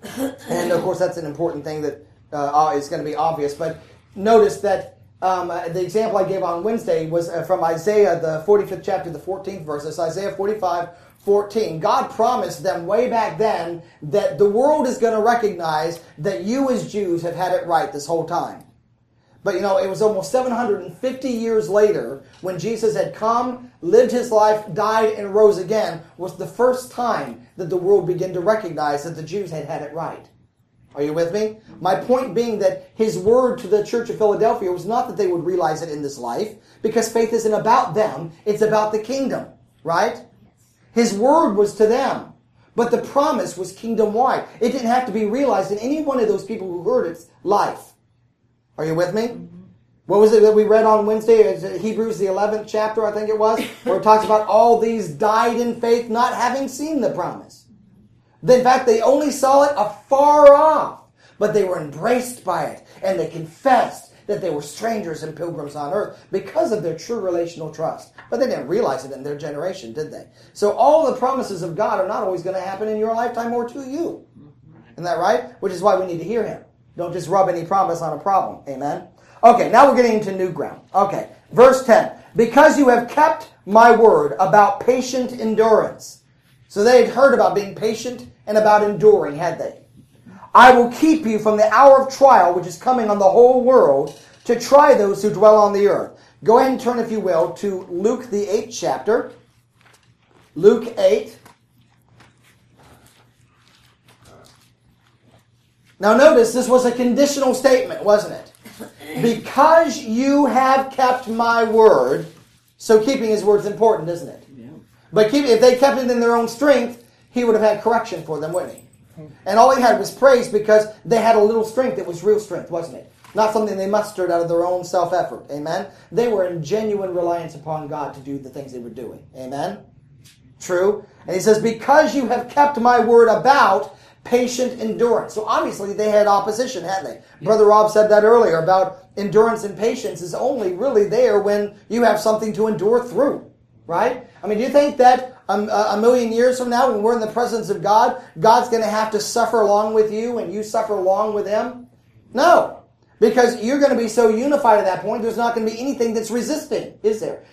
And of course, that's an important thing that is going to be obvious. But notice that the example I gave on Wednesday was from Isaiah, the 45th chapter, the 14th verse. It's Isaiah 45:14. God promised them way back then that the world is going to recognize that you as Jews have had it right this whole time. But it was almost 750 years later when Jesus had come, lived his life, died, and rose again, was the first time that the world began to recognize that the Jews had had it right. Are you with me? My point being that his word to the church of Philadelphia was not that they would realize it in this life, because faith isn't about them, it's about the kingdom, right? His word was to them, but the promise was kingdom-wide. It didn't have to be realized in any one of those people who heard its life. Are you with me? Mm-hmm. What was it that we read on Wednesday? Hebrews, the 11th chapter, I think it was, where it talks about all these died in faith, not having seen the promise. In fact, they only saw it afar off, but they were embraced by it, and they confessed that they were strangers and pilgrims on earth because of their true relational trust. But they didn't realize it in their generation, did they? So all the promises of God are not always going to happen in your lifetime or to you. Isn't that right? Which is why we need to hear him. Don't just rub any promise on a problem. Amen? Okay, now we're getting into new ground. Okay, verse 10. Because you have kept my word about patient endurance. So they had heard about being patient and about enduring, had they? I will keep you from the hour of trial which is coming on the whole world to try those who dwell on the earth. Go ahead and turn, if you will, to Luke the 8th chapter. Luke 8. Now notice, this was a conditional statement, wasn't it? Because you have kept my word. So keeping his word is important, isn't it? Yeah. But if they kept it in their own strength, he would have had correction for them, wouldn't he? And all he had was praise because they had a little strength that was real strength, wasn't it? Not something they mustered out of their own self-effort. Amen? They were in genuine reliance upon God to do the things they were doing. Amen? True? And he says, because you have kept my word about patient endurance. So obviously they had opposition, hadn't they? Yeah. Brother Rob said that earlier about endurance and patience is only really there when you have something to endure through. Right? I mean, do you think that a million years from now, when we're in the presence of God, God's going to have to suffer along with you and you suffer along with him? No. Because you're going to be so unified at that point, there's not going to be anything that's resisting, is there?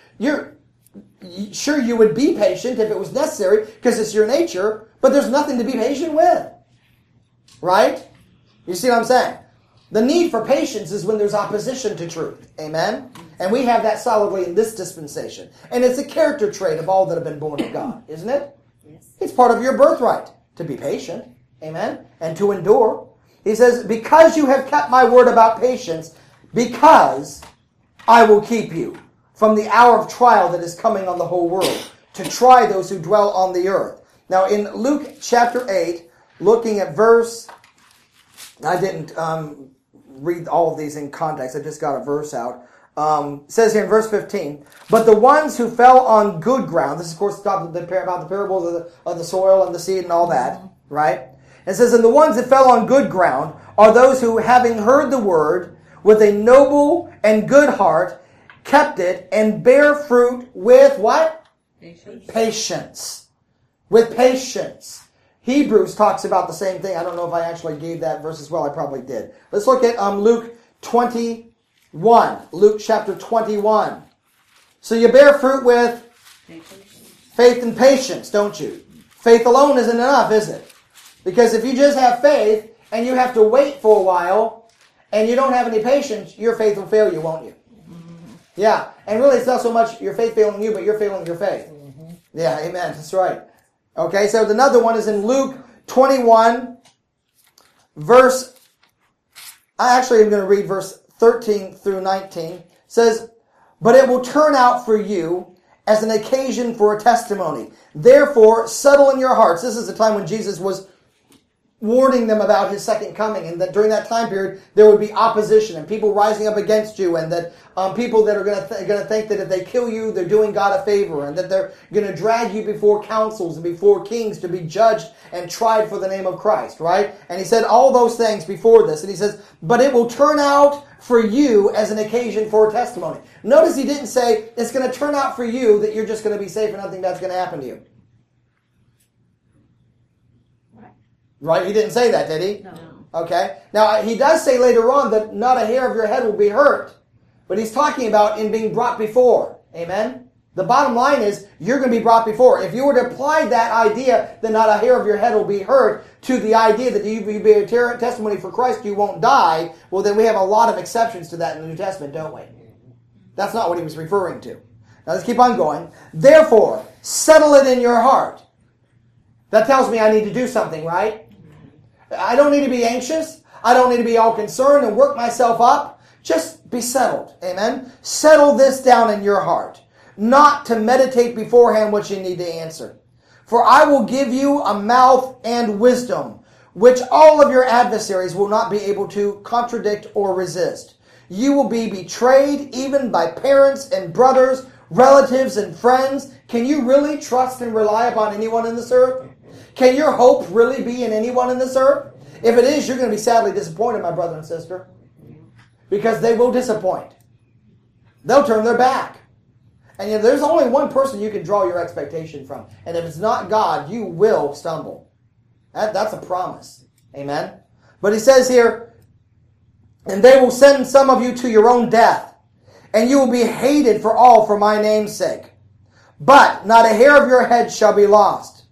Sure, you would be patient if it was necessary, because it's your nature, but there's nothing to be patient with. Right? You see what I'm saying? The need for patience is when there's opposition to truth. Amen? And we have that solidly in this dispensation. And it's a character trait of all that have been born of God, isn't it? Yes. It's part of your birthright to be patient. Amen? And to endure. He says, because you have kept my word about patience, because I will keep you from the hour of trial that is coming on the whole world, to try those who dwell on the earth. Now in Luke chapter 8, looking at verse, I didn't read all of these in context, I just got a verse out. It says here in verse 15, but the ones who fell on good ground, this is of course about the parables of the soil and the seed and all that, right? It says, and the ones that fell on good ground are those who, having heard the word, with a noble and good heart, kept it and bear fruit with what? Patience. With patience. Hebrews talks about the same thing. I don't know if I actually gave that verse as well. I probably did. Let's look at Luke 21. Luke chapter 21. So you bear fruit with faith and patience, don't you? Faith alone isn't enough, is it? Because if you just have faith and you have to wait for a while and you don't have any patience, your faith will fail you, won't you? Mm-hmm. Yeah. And really it's not so much your faith failing you, but you're failing your faith. Mm-hmm. Yeah, amen. That's right. Okay, so another one is in Luke 21, verse, I actually am going to read verse 13 through 19. It says, but it will turn out for you as an occasion for a testimony. Therefore, settle in your hearts. This is the time when Jesus was warning them about his second coming, and that during that time period there would be opposition and people rising up against you, and that people that are going to think that if they kill you they're doing God a favor, and that they're going to drag you before councils and before kings to be judged and tried for the name of Christ, right? And he said all those things before this, and he says, but it will turn out for you as an occasion for a testimony. Notice he didn't say it's going to turn out for you that you're just going to be safe and nothing bad's going to happen to you. Right? He didn't say that, did he? No. Okay. Now, he does say later on that not a hair of your head will be hurt. But he's talking about in being brought before. Amen? The bottom line is, you're going to be brought before. If you were to apply that idea that not a hair of your head will be hurt to the idea that you be a testimony for Christ, you won't die, well, then we have a lot of exceptions to that in the New Testament, don't we? That's not what he was referring to. Now, let's keep on going. Therefore, settle it in your heart. That tells me I need to do something, right? I don't need to be anxious. I don't need to be all concerned and work myself up. Just be settled. Amen? Settle this down in your heart. Not to meditate beforehand what you need to answer. For I will give you a mouth and wisdom, which all of your adversaries will not be able to contradict or resist. You will be betrayed even by parents and brothers, relatives and friends. Can you really trust and rely upon anyone in this earth? Can your hope really be in anyone in this earth? If it is, you're going to be sadly disappointed, my brother and sister. Because they will disappoint. They'll turn their back. And yet there's only one person you can draw your expectation from. And if it's not God, you will stumble. That's a promise. Amen? But he says here, and they will send some of you to your own death, and you will be hated for all for my name's sake. But not a hair of your head shall be lost.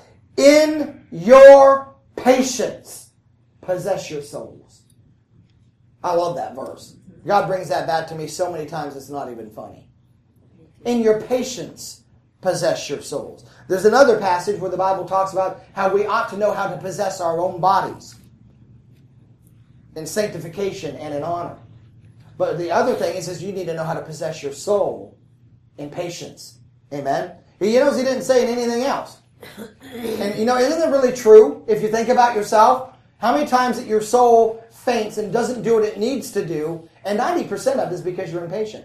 In your patience, possess your souls. I love that verse. God brings that back to me so many times it's not even funny. In your patience, possess your souls. There's another passage where the Bible talks about how we ought to know how to possess our own bodies in sanctification and in honor. But the other thing is you need to know how to possess your soul in patience. Amen? He knows he didn't say anything else. And isn't it really true if you think about yourself? How many times that your soul faints and doesn't do what it needs to do, and 90% of it is because you're impatient.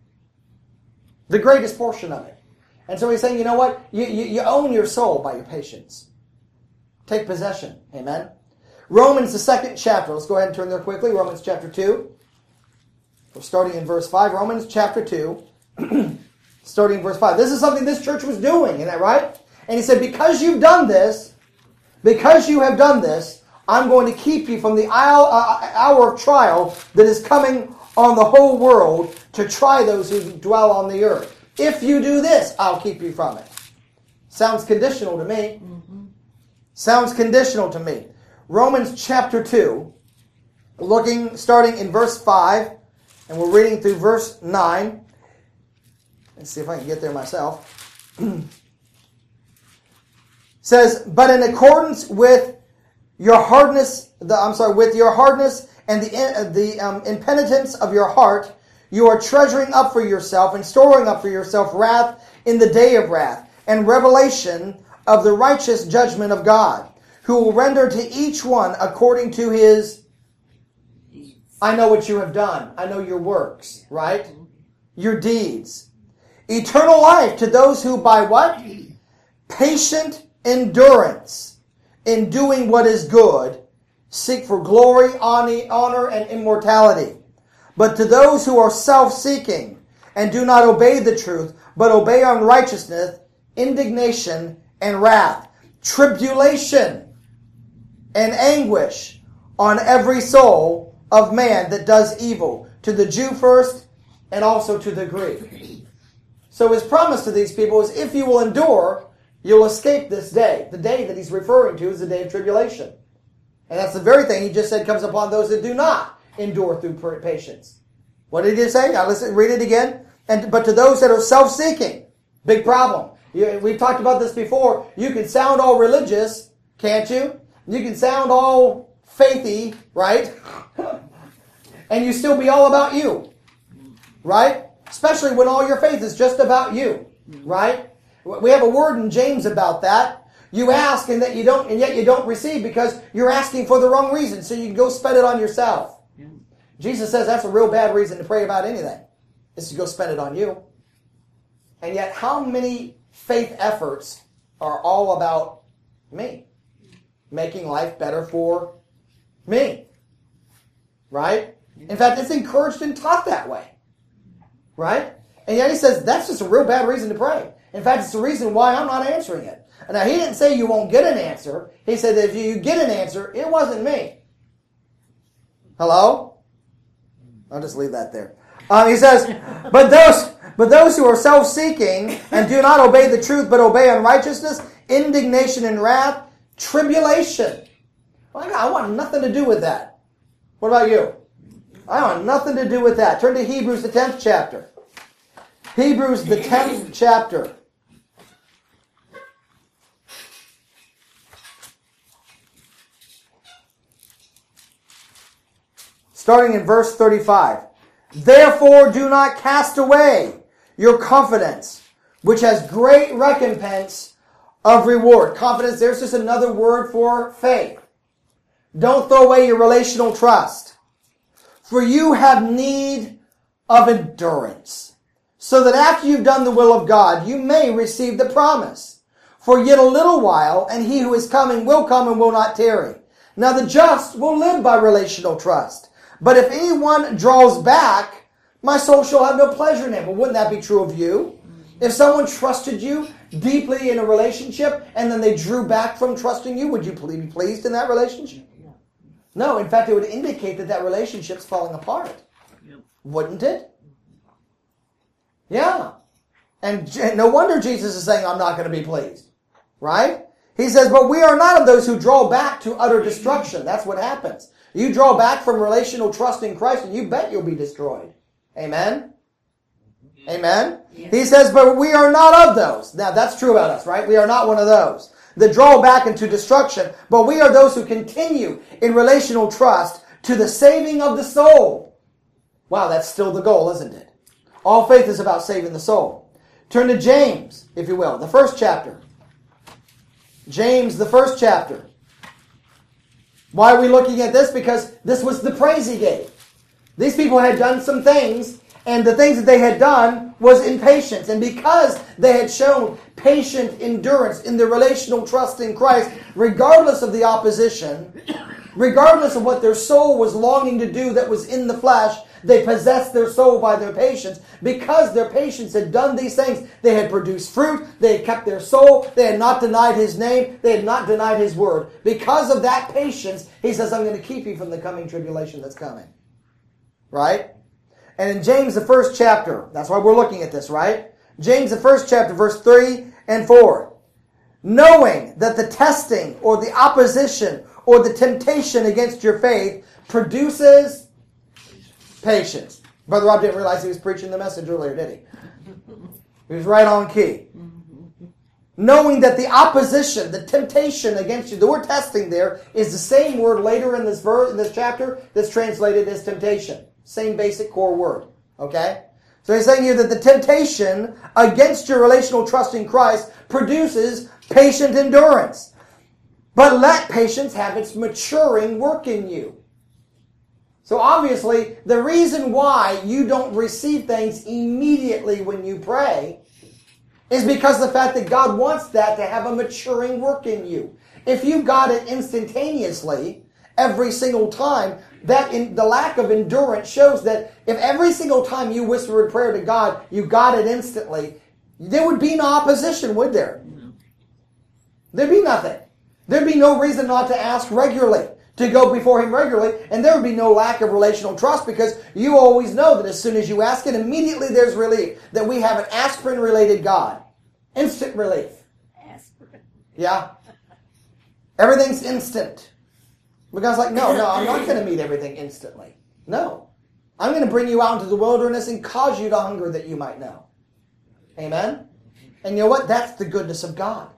The greatest portion of it. And so he's saying, you know what? You own your soul by your patience. Take possession. Amen? Romans, the 2nd chapter. Let's go ahead and turn there quickly. Romans chapter 2. We're starting in verse 5. Romans chapter 2. Starting in verse 5. This is something this church was doing. Isn't that right? And he said, because you've done this, because you have done this, I'm going to keep you from the hour of trial that is coming on the whole world to try those who dwell on the earth. If you do this, I'll keep you from it. Sounds conditional to me. Mm-hmm. Sounds conditional to me. Romans chapter 2, starting in verse 5, and we're reading through verse 9. Let's see if I can get there myself. Says, but in accordance with your hardness, with your hardness and the impenitence of your heart, you are treasuring up for yourself and storing up for yourself wrath in the day of wrath and revelation of the righteous judgment of God, who will render to each one according to his. I know what you have done. I know your works, right? Your deeds. Eternal life to those who by what? Patient endurance in doing what is good, seek for glory, honor, and immortality. But to those who are self-seeking and do not obey the truth, but obey unrighteousness, indignation and wrath, tribulation and anguish on every soul of man that does evil, to the Jew first and also to the Greek. So his promise to these people is, if you will endure, you'll escape this day. The day that he's referring to is the day of tribulation. And that's the very thing he just said comes upon those that do not endure through patience. What did he say? Now listen, read it again. But to those that are self-seeking, big problem. We've talked about this before. You can sound all religious, can't you? You can sound all faithy, right? And you still be all about you, right? Especially when all your faith is just about you, right? We have a word in James about that. You ask and yet you don't receive because you're asking for the wrong reason. So you can go spend it on yourself. Yeah. Jesus says that's a real bad reason to pray about anything, is to go spend it on you. And yet how many faith efforts are all about me? Making life better for me. Right? In fact, it's encouraged and taught that way. Right? And yet he says, that's just a real bad reason to pray. In fact, it's the reason why I'm not answering it. And now, he didn't say you won't get an answer. He said that if you get an answer, it wasn't me. Hello? I'll just leave that there. He says, but those who are self-seeking and do not obey the truth, but obey unrighteousness, indignation and wrath, tribulation. Well, I want nothing to do with that. What about you? I want nothing to do with that. Turn to Hebrews, the 10th chapter. Hebrews, the 10th chapter. Starting in verse 35. Therefore do not cast away your confidence, which has great recompense of reward. Confidence, there's just another word for faith. Don't throw away your relational trust. For you have need of endurance, so that after you've done the will of God, you may receive the promise. For yet a little while, and he who is coming will come and will not tarry. Now the just will live by relational trust. But if anyone draws back, my soul shall have no pleasure in him. Well, wouldn't that be true of you? If someone trusted you deeply in a relationship and then they drew back from trusting you, would you be pleased in that relationship? No, in fact, it would indicate that that relationship's falling apart. Yep. Wouldn't it? Yeah. And no wonder Jesus is saying, I'm not going to be pleased. Right? He says, but we are not of those who draw back to utter destruction. That's what happens. You draw back from relational trust in Christ and you bet you'll be destroyed. Amen? Amen? Yes. He says, but we are not of those. Now, that's true about us, right? We are not one of those that draw back into destruction, but we are those who continue in relational trust to the saving of the soul. Wow, that's still the goal, isn't it? All faith is about saving the soul. Turn to James, if you will, the first chapter. James, the first chapter. Why are we looking at this? Because this was the praise he gave. These people had done some things, and the things that they had done was in patience. And because they had shown patient endurance in their relational trust in Christ, regardless of the opposition, regardless of what their soul was longing to do that was in the flesh, they possessed their soul by their patience. Because their patience had done these things, they had produced fruit, they had kept their soul, they had not denied his name, they had not denied his word. Because of that patience, he says, I'm going to keep you from the coming tribulation that's coming. Right? And in James, the first chapter, that's why we're looking at this, right? James, the first chapter, verse 3 and 4. Knowing that the testing or the opposition or the temptation against your faith produces patience. Brother Rob didn't realize he was preaching the message earlier, did he? He was right on key. Knowing that the opposition, the temptation against you, the word testing there is the same word later in this verse, in this chapter, that's translated as temptation. Same basic core word. Okay? So he's saying here that the temptation against your relational trust in Christ produces patient endurance. But let patience have its maturing work in you. So obviously, the reason why you don't receive things immediately when you pray is because of the fact that God wants that to have a maturing work in you. If you got it instantaneously, every single time, that the lack of endurance shows that if every single time you whisper a prayer to God, you got it instantly, there would be no opposition, would there? There'd be nothing. There'd be no reason not to ask regularly, to go before Him regularly, and there would be no lack of relational trust because you always know that as soon as you ask it, immediately there's relief. That we have an aspirin-related God. Instant relief. Aspirin. Yeah? Everything's instant. But God's like, no, I'm not going to meet everything instantly. No. I'm going to bring you out into the wilderness and cause you to hunger that you might know. Amen? And you know what? That's the goodness of God.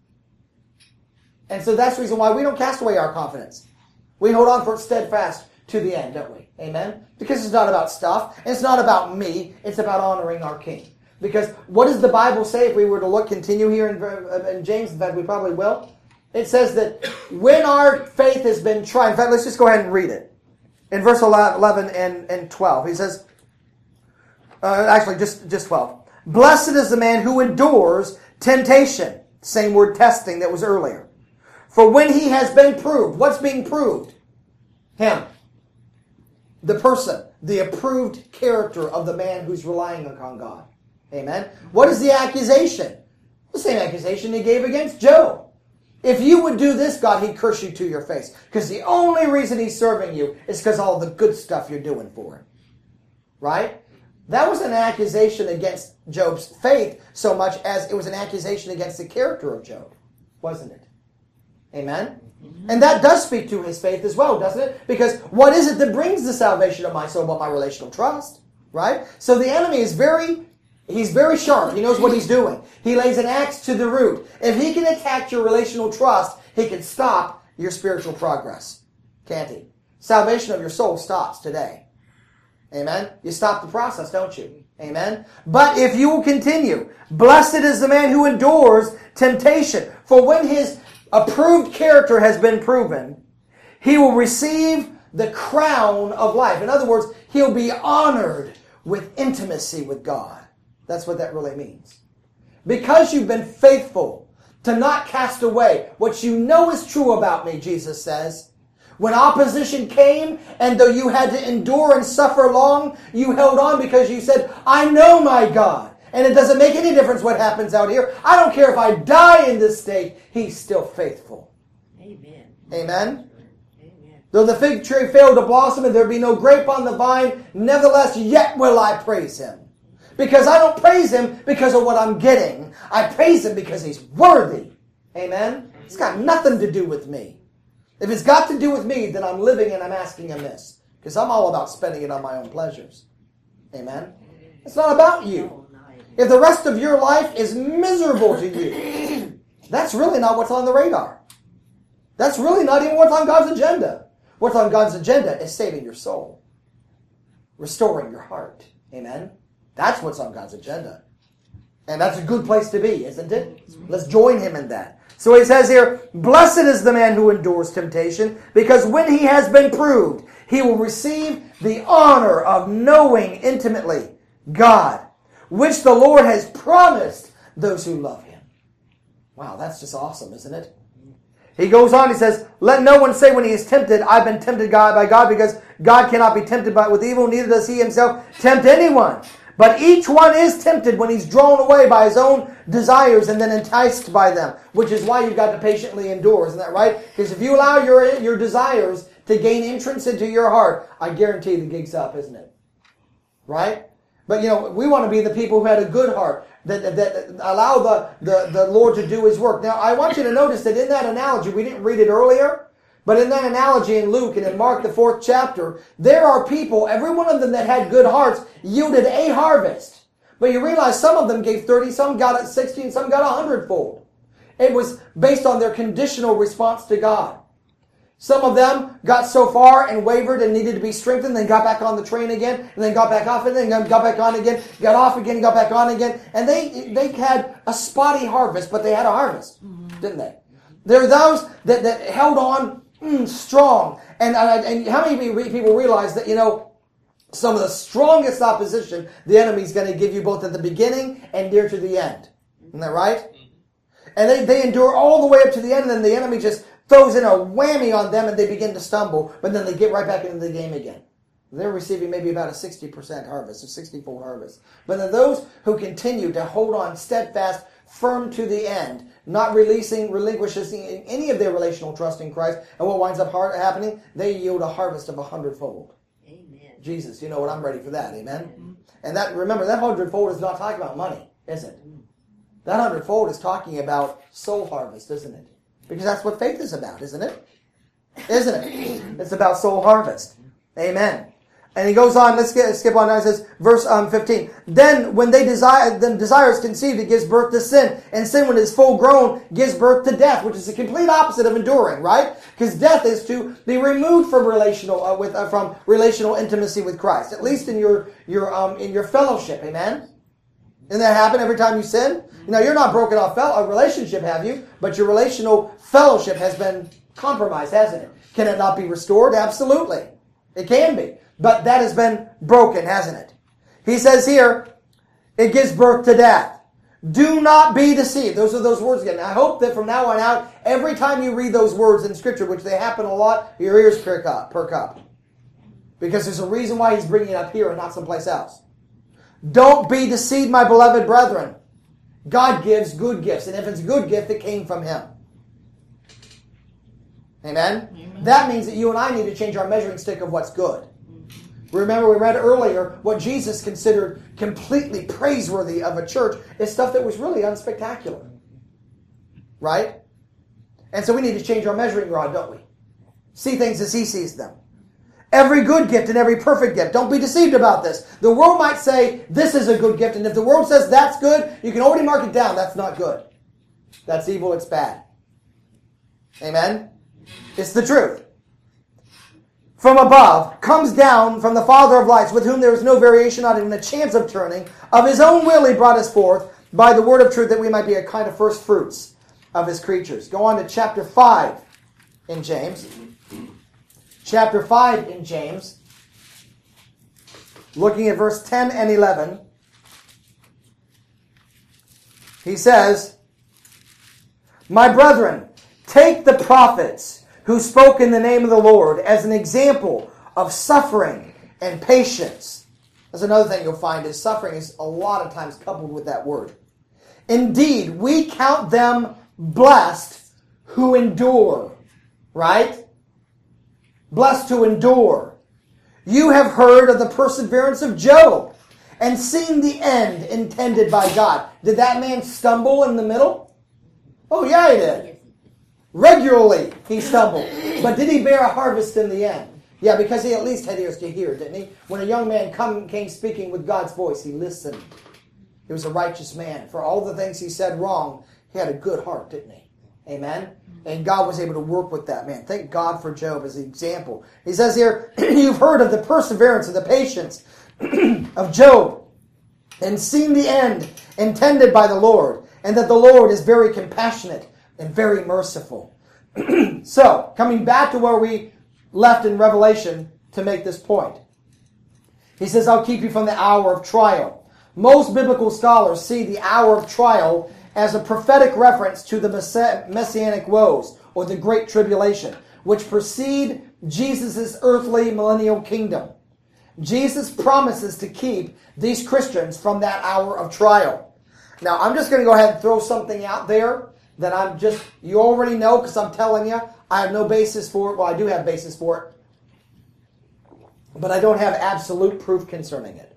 And so that's the reason why we don't cast away our confidence. We hold on for it steadfast to the end, don't we? Amen? Because it's not about stuff. And it's not about me. It's about honoring our King. Because what does the Bible say if we were to continue here in James? In fact, we probably will. It says that when our faith has been tried, in fact, let's just go ahead and read it. In verse 11 and 12, he says, actually just 12. Blessed is the man who endures temptation. Same word testing that was earlier. For when he has been proved, what's being proved? Him. The person, the approved character of the man who's relying upon God. Amen. What is the accusation? The same accusation he gave against Job. If you would do this, God, he'd curse you to your face. Because the only reason he's serving you is because all the good stuff you're doing for him. Right? That was an accusation against Job's faith so much as it was an accusation against the character of Job. Wasn't it? Amen? And that does speak to his faith as well, doesn't it? Because what is it that brings the salvation of my soul but my relational trust? Right? So the enemy is he's very sharp. He knows what he's doing. He lays an axe to the root. If he can attack your relational trust, he can stop your spiritual progress. Can't he? Salvation of your soul stops today. Amen? You stop the process, don't you? Amen? But if you will continue, blessed is the man who endures temptation. For when his approved character has been proven, he will receive the crown of life. In other words, he'll be honored with intimacy with God. That's what that really means. Because you've been faithful to not cast away what you know is true about me, Jesus says. When opposition came, and though you had to endure and suffer long, you held on because you said, I know my God. And it doesn't make any difference what happens out here. I don't care if I die in this state. He's still faithful. Amen. Amen? Amen. Though the fig tree failed to blossom and there be no grape on the vine, nevertheless yet will I praise him. Because I don't praise him because of what I'm getting. I praise him because he's worthy. Amen? It's got nothing to do with me. If it's got to do with me, then I'm living and I'm asking amiss. Because I'm all about spending it on my own pleasures. Amen? It's not about you. If the rest of your life is miserable to you, that's really not what's on the radar. That's really not even what's on God's agenda. What's on God's agenda is saving your soul. Restoring your heart. Amen? That's what's on God's agenda. And that's a good place to be, isn't it? Let's join him in that. So he says here, blessed is the man who endures temptation, because when he has been proved, he will receive the honor of knowing intimately God, which the Lord has promised those who love him. Wow, that's just awesome, isn't it? He goes on, he says, let no one say when he is tempted, I've been tempted by God, because God cannot be tempted with evil, neither does he himself tempt anyone. But each one is tempted when he's drawn away by his own desires and then enticed by them, which is why you've got to patiently endure, isn't that right? Because if you allow your desires to gain entrance into your heart, I guarantee the gig's up, isn't it? Right? But, we want to be the people who had a good heart, that allow the Lord to do his work. Now, I want you to notice that in that analogy, we didn't read it earlier, but in that analogy in Luke and in Mark, the 4th chapter, there are people, every one of them that had good hearts, yielded a harvest. But you realize some of them gave 30, some got 60, and some got 100-fold. It was based on their conditional response to God. Some of them got so far and wavered and needed to be strengthened, then got back on the train again, and then got back off, and then got back on again, got off again, got back on again. And they had a spotty harvest, but they had a harvest, didn't they? There are those that held on strong. And how many people realize that, some of the strongest opposition the enemy's going to give you both at the beginning and near to the end. Isn't that right? And they endure all the way up to the end, and then the enemy just throws in a whammy on them and they begin to stumble, but then they get right back into the game again. They're receiving maybe about a 60% harvest, a 60-fold harvest. But then those who continue to hold on steadfast, firm to the end, not relinquishing any of their relational trust in Christ, and what winds up happening? They yield a harvest of 100-fold. Amen. Jesus, you know what? I'm ready for that. Amen? And remember, that 100-fold is not talking about money, is it? That 100-fold is talking about soul harvest, isn't it? Because that's what faith is about, isn't it? Isn't it? It's about soul harvest. Amen. And he goes on, let's skip on down. It says, verse 15. Then when desire is conceived, it gives birth to sin. And sin, when it is full grown, gives birth to death, which is the complete opposite of enduring, right? Because death is to be removed from relational intimacy with Christ, at least in your fellowship. Amen. Doesn't that happen every time you sin? You're not broken off a relationship, have you? But your relational fellowship has been compromised, hasn't it? Can it not be restored? Absolutely. It can be. But that has been broken, hasn't it? He says here, it gives birth to death. Do not be deceived. Those are those words again. I hope that from now on out, every time you read those words in Scripture, which they happen a lot, your ears perk up. Because there's a reason why he's bringing it up here and not someplace else. Don't be deceived, my beloved brethren. God gives good gifts, and if it's a good gift, it came from Him. Amen? Amen. That means that you and I need to change our measuring stick of what's good. Remember, we read earlier what Jesus considered completely praiseworthy of a church is stuff that was really unspectacular. Right? And so we need to change our measuring rod, don't we? See things as He sees them. Every good gift and every perfect gift. Don't be deceived about this. The world might say, this is a good gift, and if the world says that's good, you can already mark it down. That's not good. That's evil, it's bad. Amen? It's the truth. From above, comes down from the Father of lights, with whom there is no variation, not even a chance of turning. Of His own will He brought us forth by the word of truth, that we might be a kind of first fruits of His creatures. Go on to chapter 5 in James. Chapter 5 in James, looking at verse 10 and 11, he says, My brethren, take the prophets who spoke in the name of the Lord as an example of suffering and patience. That's another thing you'll find is suffering is a lot of times coupled with that word. Indeed, we count them blessed who endure. Right? Blessed to endure. You have heard of the perseverance of Job and seen the end intended by God. Did that man stumble in the middle? Oh yeah, he did. Regularly he stumbled. But did he bear a harvest in the end? Yeah, because he at least had ears to hear, didn't he? When a young man came speaking with God's voice, he listened. He was a righteous man. For all the things he said wrong, he had a good heart, didn't he? Amen? And God was able to work with that man. Thank God for Job as an example. He says here, you've heard of the perseverance and the patience of Job and seen the end intended by the Lord, and that the Lord is very compassionate and very merciful. So, coming back to where we left in Revelation to make this point. He says, I'll keep you from the hour of trial. Most biblical scholars see the hour of trial as a prophetic reference to the messianic woes, or the Great Tribulation, which precede Jesus' earthly millennial kingdom. Jesus promises to keep these Christians from that hour of trial. Now, I'm just going to go ahead and throw something out there that you already know, because I'm telling you, I have no basis for it. Well, I do have basis for it, but I don't have absolute proof concerning it.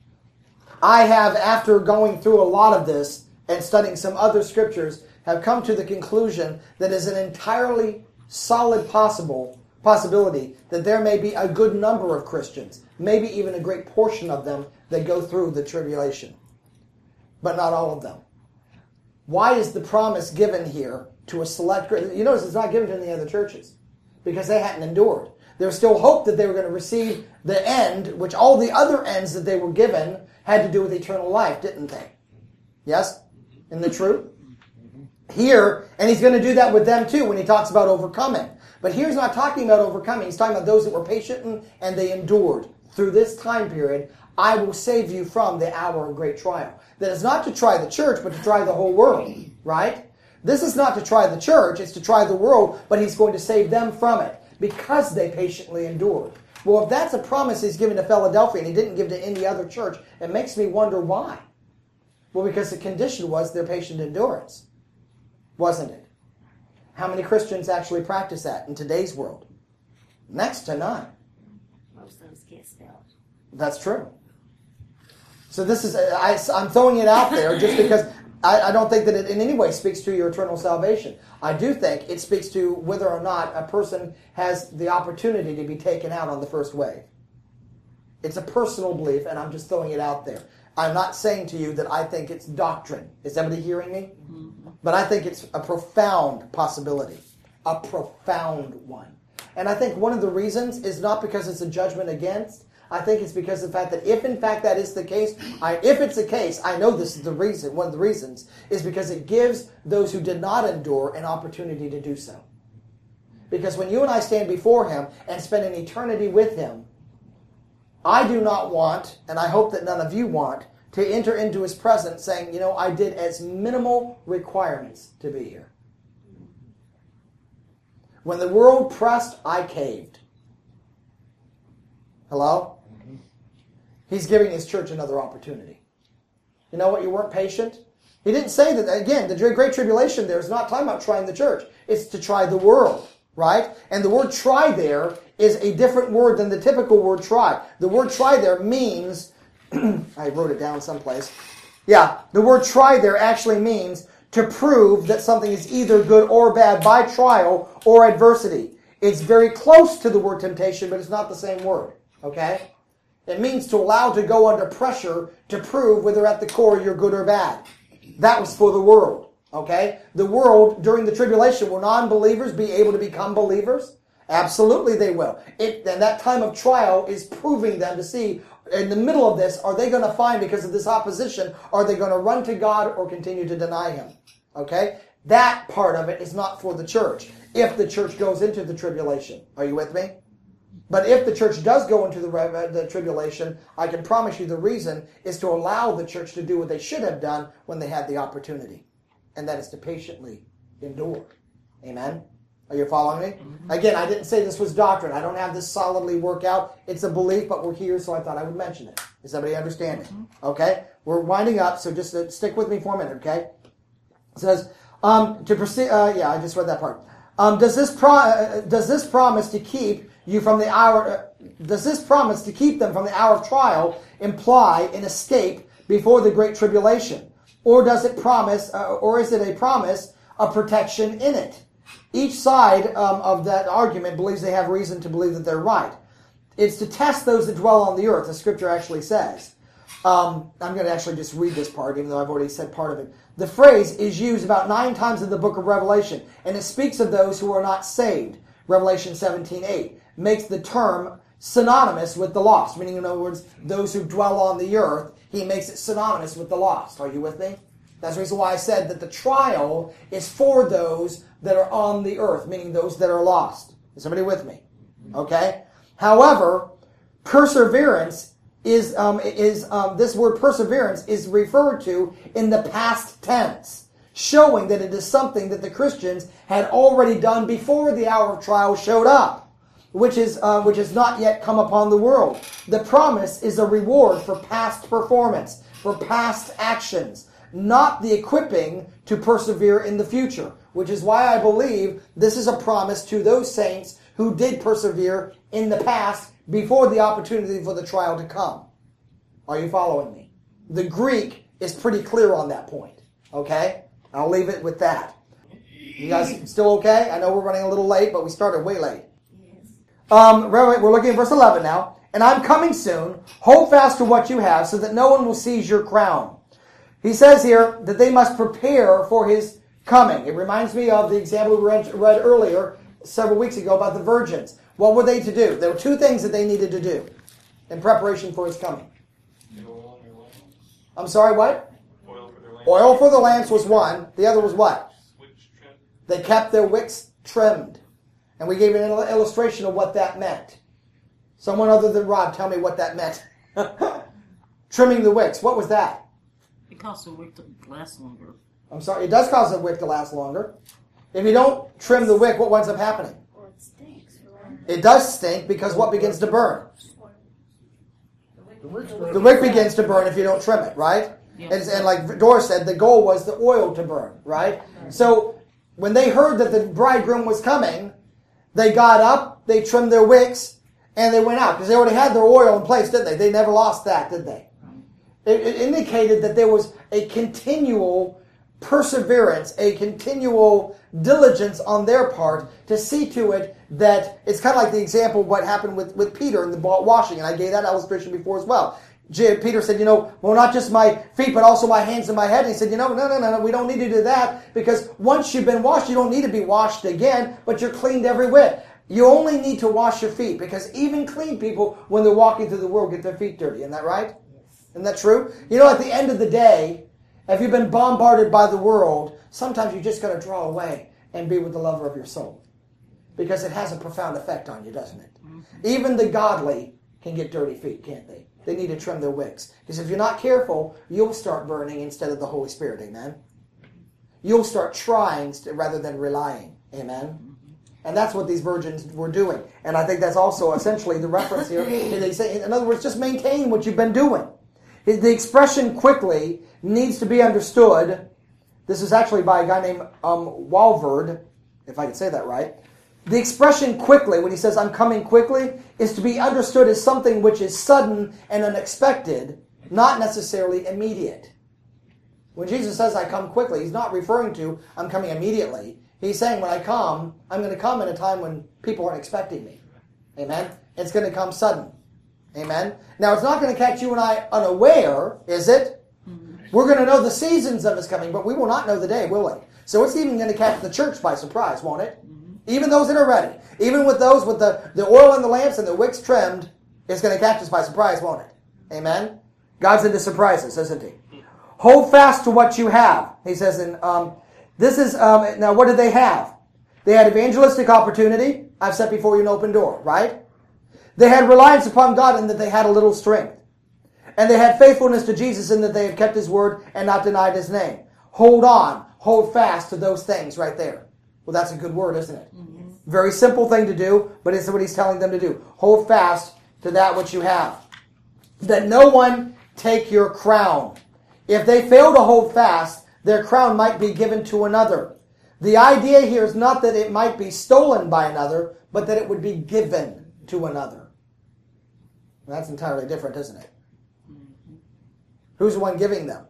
I have, after going through a lot of this, and studying some other scriptures, have come to the conclusion that is an entirely solid possibility that there may be a good number of Christians, maybe even a great portion of them, that go through the tribulation. But not all of them. Why is the promise given here to a select group? You notice it's not given to any other churches, because they hadn't endured. There was still hope that they were going to receive the end, which all the other ends that they were given had to do with eternal life, didn't they? Yes? Isn't that true? Here, and he's going to do that with them too when he talks about overcoming. But here he's not talking about overcoming. He's talking about those that were patient and they endured. Through this time period, I will save you from the hour of great trial. That is not to try the church, but to try the whole world. Right? This is not to try the church, it's to try the world, but he's going to save them from it because they patiently endured. Well, if that's a promise he's given to Philadelphia and he didn't give to any other church, it makes me wonder why. Well, because the condition was their patient endurance, wasn't it? How many Christians actually practice that in today's world? Next to none. Most of us can't spell it. That's true. So this is, I'm throwing it out there just because I don't think that it in any way speaks to your eternal salvation. I do think it speaks to whether or not a person has the opportunity to be taken out on the first wave. It's a personal belief, and I'm just throwing it out there. I'm not saying to you that I think it's doctrine. Is everybody hearing me? Mm-hmm. But I think it's a profound possibility. A profound one. And I think one of the reasons is not because it's a judgment against. I think it's because of the fact that if in fact that is the case, if it's the case, I know this is the reason. One of the reasons is because it gives those who did not endure an opportunity to do so. Because when you and I stand before Him and spend an eternity with Him, I do not want, and I hope that none of you want, to enter into His presence saying, you know, I did as minimal requirements to be here. When the world pressed, I caved. Hello? He's giving his church another opportunity. You know what? You weren't patient. He didn't say that, again, the Great Tribulation there is not talking about trying the church. It's to try the world, right? And the word try there is a different word than the typical word try. The word try there means, I wrote it down someplace. Yeah, the word try there actually means to prove that something is either good or bad by trial or adversity. It's very close to the word temptation, but it's not the same word, okay? It means to allow to go under pressure to prove whether at the core you're good or bad. That was for the world, okay? The world, during the tribulation, will non-believers be able to become believers? Absolutely they will. And that time of trial is proving them to see, in the middle of this, are they going to find, because of this opposition, are they going to run to God or continue to deny Him? Okay? That part of it is not for the church, if the church goes into the tribulation. Are you with me? But if the church does go into the tribulation, I can promise you the reason is to allow the church to do what they should have done when they had the opportunity. And that is to patiently endure. Amen? Are you following me? Again, I didn't say this was doctrine. I don't have this solidly worked out. It's a belief, but we're here, so I thought I would mention it. Is everybody understanding? Okay? We're winding up, so just stick with me for a minute, okay? It says, to proceed, yeah, I just read that part. Does this promise to keep you from the hour? Does this promise to keep them from the hour of trial imply an escape before the great tribulation, or does it promise, or is it a promise of protection in it? Each side of that argument believes they have reason to believe that they're right. It's to test those that dwell on the earth, the Scripture actually says. I'm going to actually just read this part, even though I've already said part of it. The phrase is used about 9 times in the book of Revelation, and it speaks of those who are not saved. Revelation 17:8 makes the term synonymous with the lost, meaning, in other words, those who dwell on the earth. He makes it synonymous with the lost. Are you with me? That's the reason why I said that the trial is for those that are on the earth, meaning those that are lost. Is somebody with me? Okay? However, perseverance is this word perseverance is referred to in the past tense, showing that it is something that the Christians had already done before the hour of trial showed up, which has not yet come upon the world. The promise is a reward for past performance, for past actions, not the equipping to persevere in the future, which is why I believe this is a promise to those saints who did persevere in the past before the opportunity for the trial to come. Are you following me? The Greek is pretty clear on that point. Okay? I'll leave it with that. You guys still okay? I know we're running a little late, but we started way late. Yes. We're looking at verse 11 now. And I'm coming soon. Hold fast to what you have so that no one will seize your crown. He says here that they must prepare for His coming. It reminds me of the example we read earlier several weeks ago about the virgins. What were they to do? There were 2 things that they needed to do in preparation for His coming. Oil on their lamps. I'm sorry, what? Oil for their lamps. Oil for the lamps was one. The other was what? Switch trim. They kept their wicks trimmed. And we gave an illustration of what that meant. Someone other than Rob, tell me what that meant. Trimming the wicks. What was that? It costs the wick to last longer. I'm sorry, it does cause the wick to last longer. If you don't trim the wick, what winds up happening? Or it stinks. Right? It does stink because what begins to burn? The wick's The wick begins to burn if you don't trim it, right? Yes. And like Doris said, the goal was the oil to burn, right? So when they heard that the bridegroom was coming, they got up, they trimmed their wicks, and they went out. Because they already had their oil in place, didn't they? They never lost that, did they? It indicated that there was a continual perseverance, a continual diligence on their part to see to it that it's kind of like the example of what happened with Peter in the washing, and I gave that illustration before as well. Peter said, well, not just my feet, but also my hands and my head. And he said, no, we don't need to do that, because once you've been washed, you don't need to be washed again, but you're cleaned every whit. You only need to wash your feet, because even clean people, when they're walking through the world, get their feet dirty. Isn't that right? Isn't that true? At the end of the day, if you've been bombarded by the world, sometimes you just got to draw away and be with the lover of your soul. Because it has a profound effect on you, doesn't it? Mm-hmm. Even the godly can get dirty feet, can't they? They need to trim their wicks. Because if you're not careful, you'll start burning instead of the Holy Spirit, amen? You'll start trying rather than relying, amen? And that's what these virgins were doing. And I think that's also essentially the reference here. They say, in other words, just maintain what you've been doing. The expression quickly needs to be understood. This is actually by a guy named Walvoord, if I can say that right. The expression quickly, when he says, I'm coming quickly, is to be understood as something which is sudden and unexpected, not necessarily immediate. When Jesus says, I come quickly, he's not referring to, I'm coming immediately. He's saying, when I come, I'm going to come in a time when people aren't expecting me. Amen? It's going to come sudden. Amen? Now, it's not going to catch you and I unaware, is it? We're going to know the seasons of his coming, but we will not know the day, will we? So it's even going to catch the church by surprise, won't it? Even those that are ready. Even with those with the oil in the lamps and the wicks trimmed, it's going to catch us by surprise, won't it? Amen? God's into surprises, isn't he? Hold fast to what you have. He says, now what did they have? They had evangelistic opportunity. I've set before you an open door, right? They had reliance upon God in that they had a little strength. And they had faithfulness to Jesus in that they had kept his word and not denied his name. Hold on. Hold fast to those things right there. Well, that's a good word, isn't it? Mm-hmm. Very simple thing to do, but it's what he's telling them to do. Hold fast to that which you have. That no one take your crown. If they fail to hold fast, their crown might be given to another. The idea here is not that it might be stolen by another, but that it would be given to another. That's entirely different, isn't it? Mm-hmm. Who's the one giving them?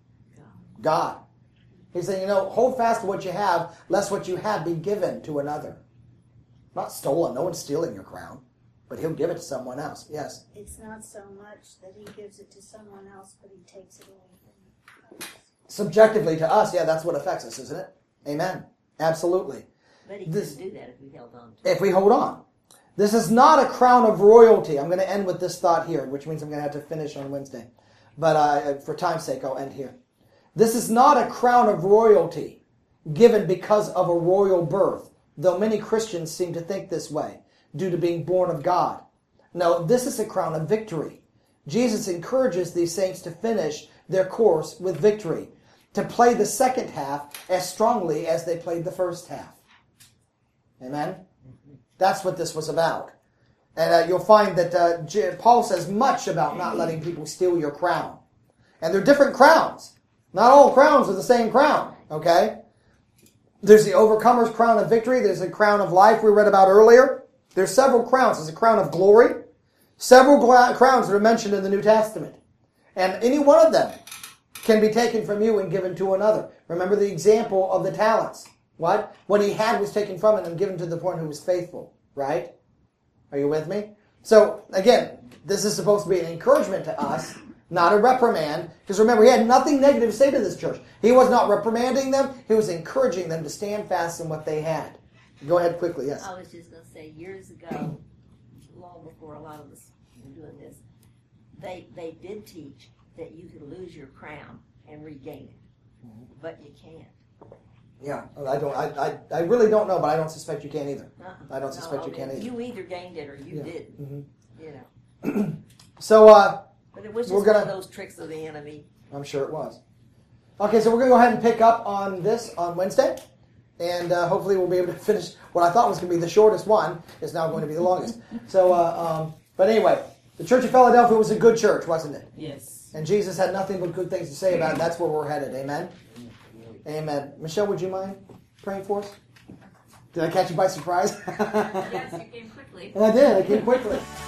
God. He's saying, hold fast to what you have, lest what you have be given to another. Not stolen. No one's stealing your crown. But he'll give it to someone else. Yes? It's not so much that he gives it to someone else, but he takes it away from us. Subjectively to us, yeah, that's what affects us, isn't it? Amen. Absolutely. But he couldn't do that if we held on to it. If we hold on. This is not a crown of royalty. I'm going to end with this thought here, which means I'm going to have to finish on Wednesday. But for time's sake, I'll end here. This is not a crown of royalty given because of a royal birth, though many Christians seem to think this way, due to being born of God. No, this is a crown of victory. Jesus encourages these saints to finish their course with victory, to play the second half as strongly as they played the first half. Amen? That's what this was about. And you'll find that Paul says much about not letting people steal your crown. And they're different crowns. Not all crowns are the same crown, okay? There's the overcomer's crown of victory. There's a crown of life we read about earlier. There's several crowns. There's a crown of glory. Several crowns that are mentioned in the New Testament. And any one of them can be taken from you and given to another. Remember the example of the talents. What? What he had was taken from him and given to the one who was faithful. Right? Are you with me? So, again, this is supposed to be an encouragement to us, not a reprimand. Because remember, he had nothing negative to say to this church. He was not reprimanding them. He was encouraging them to stand fast in what they had. Go ahead quickly, yes. I was just going to say, years ago, long before a lot of us were doing this, they did teach that you could lose your crown and regain it. But you can't. Yeah, I really don't know, but I don't suspect you can either. I don't suspect you can either. You either gained it or you didn't. Mm-hmm. You know. So, but it was just one of those tricks of the enemy. I'm sure it was. Okay, so we're going to go ahead and pick up on this on Wednesday. And hopefully we'll be able to finish what I thought was going to be the shortest one. Is now going to be the longest. So, but anyway, the Church of Philadelphia was a good church, wasn't it? Yes. And Jesus had nothing but good things to say about it. That's where we're headed. Amen? Amen. Michelle, would you mind praying for us? Did I catch you by surprise? Yes, you came quickly. I did. I came quickly.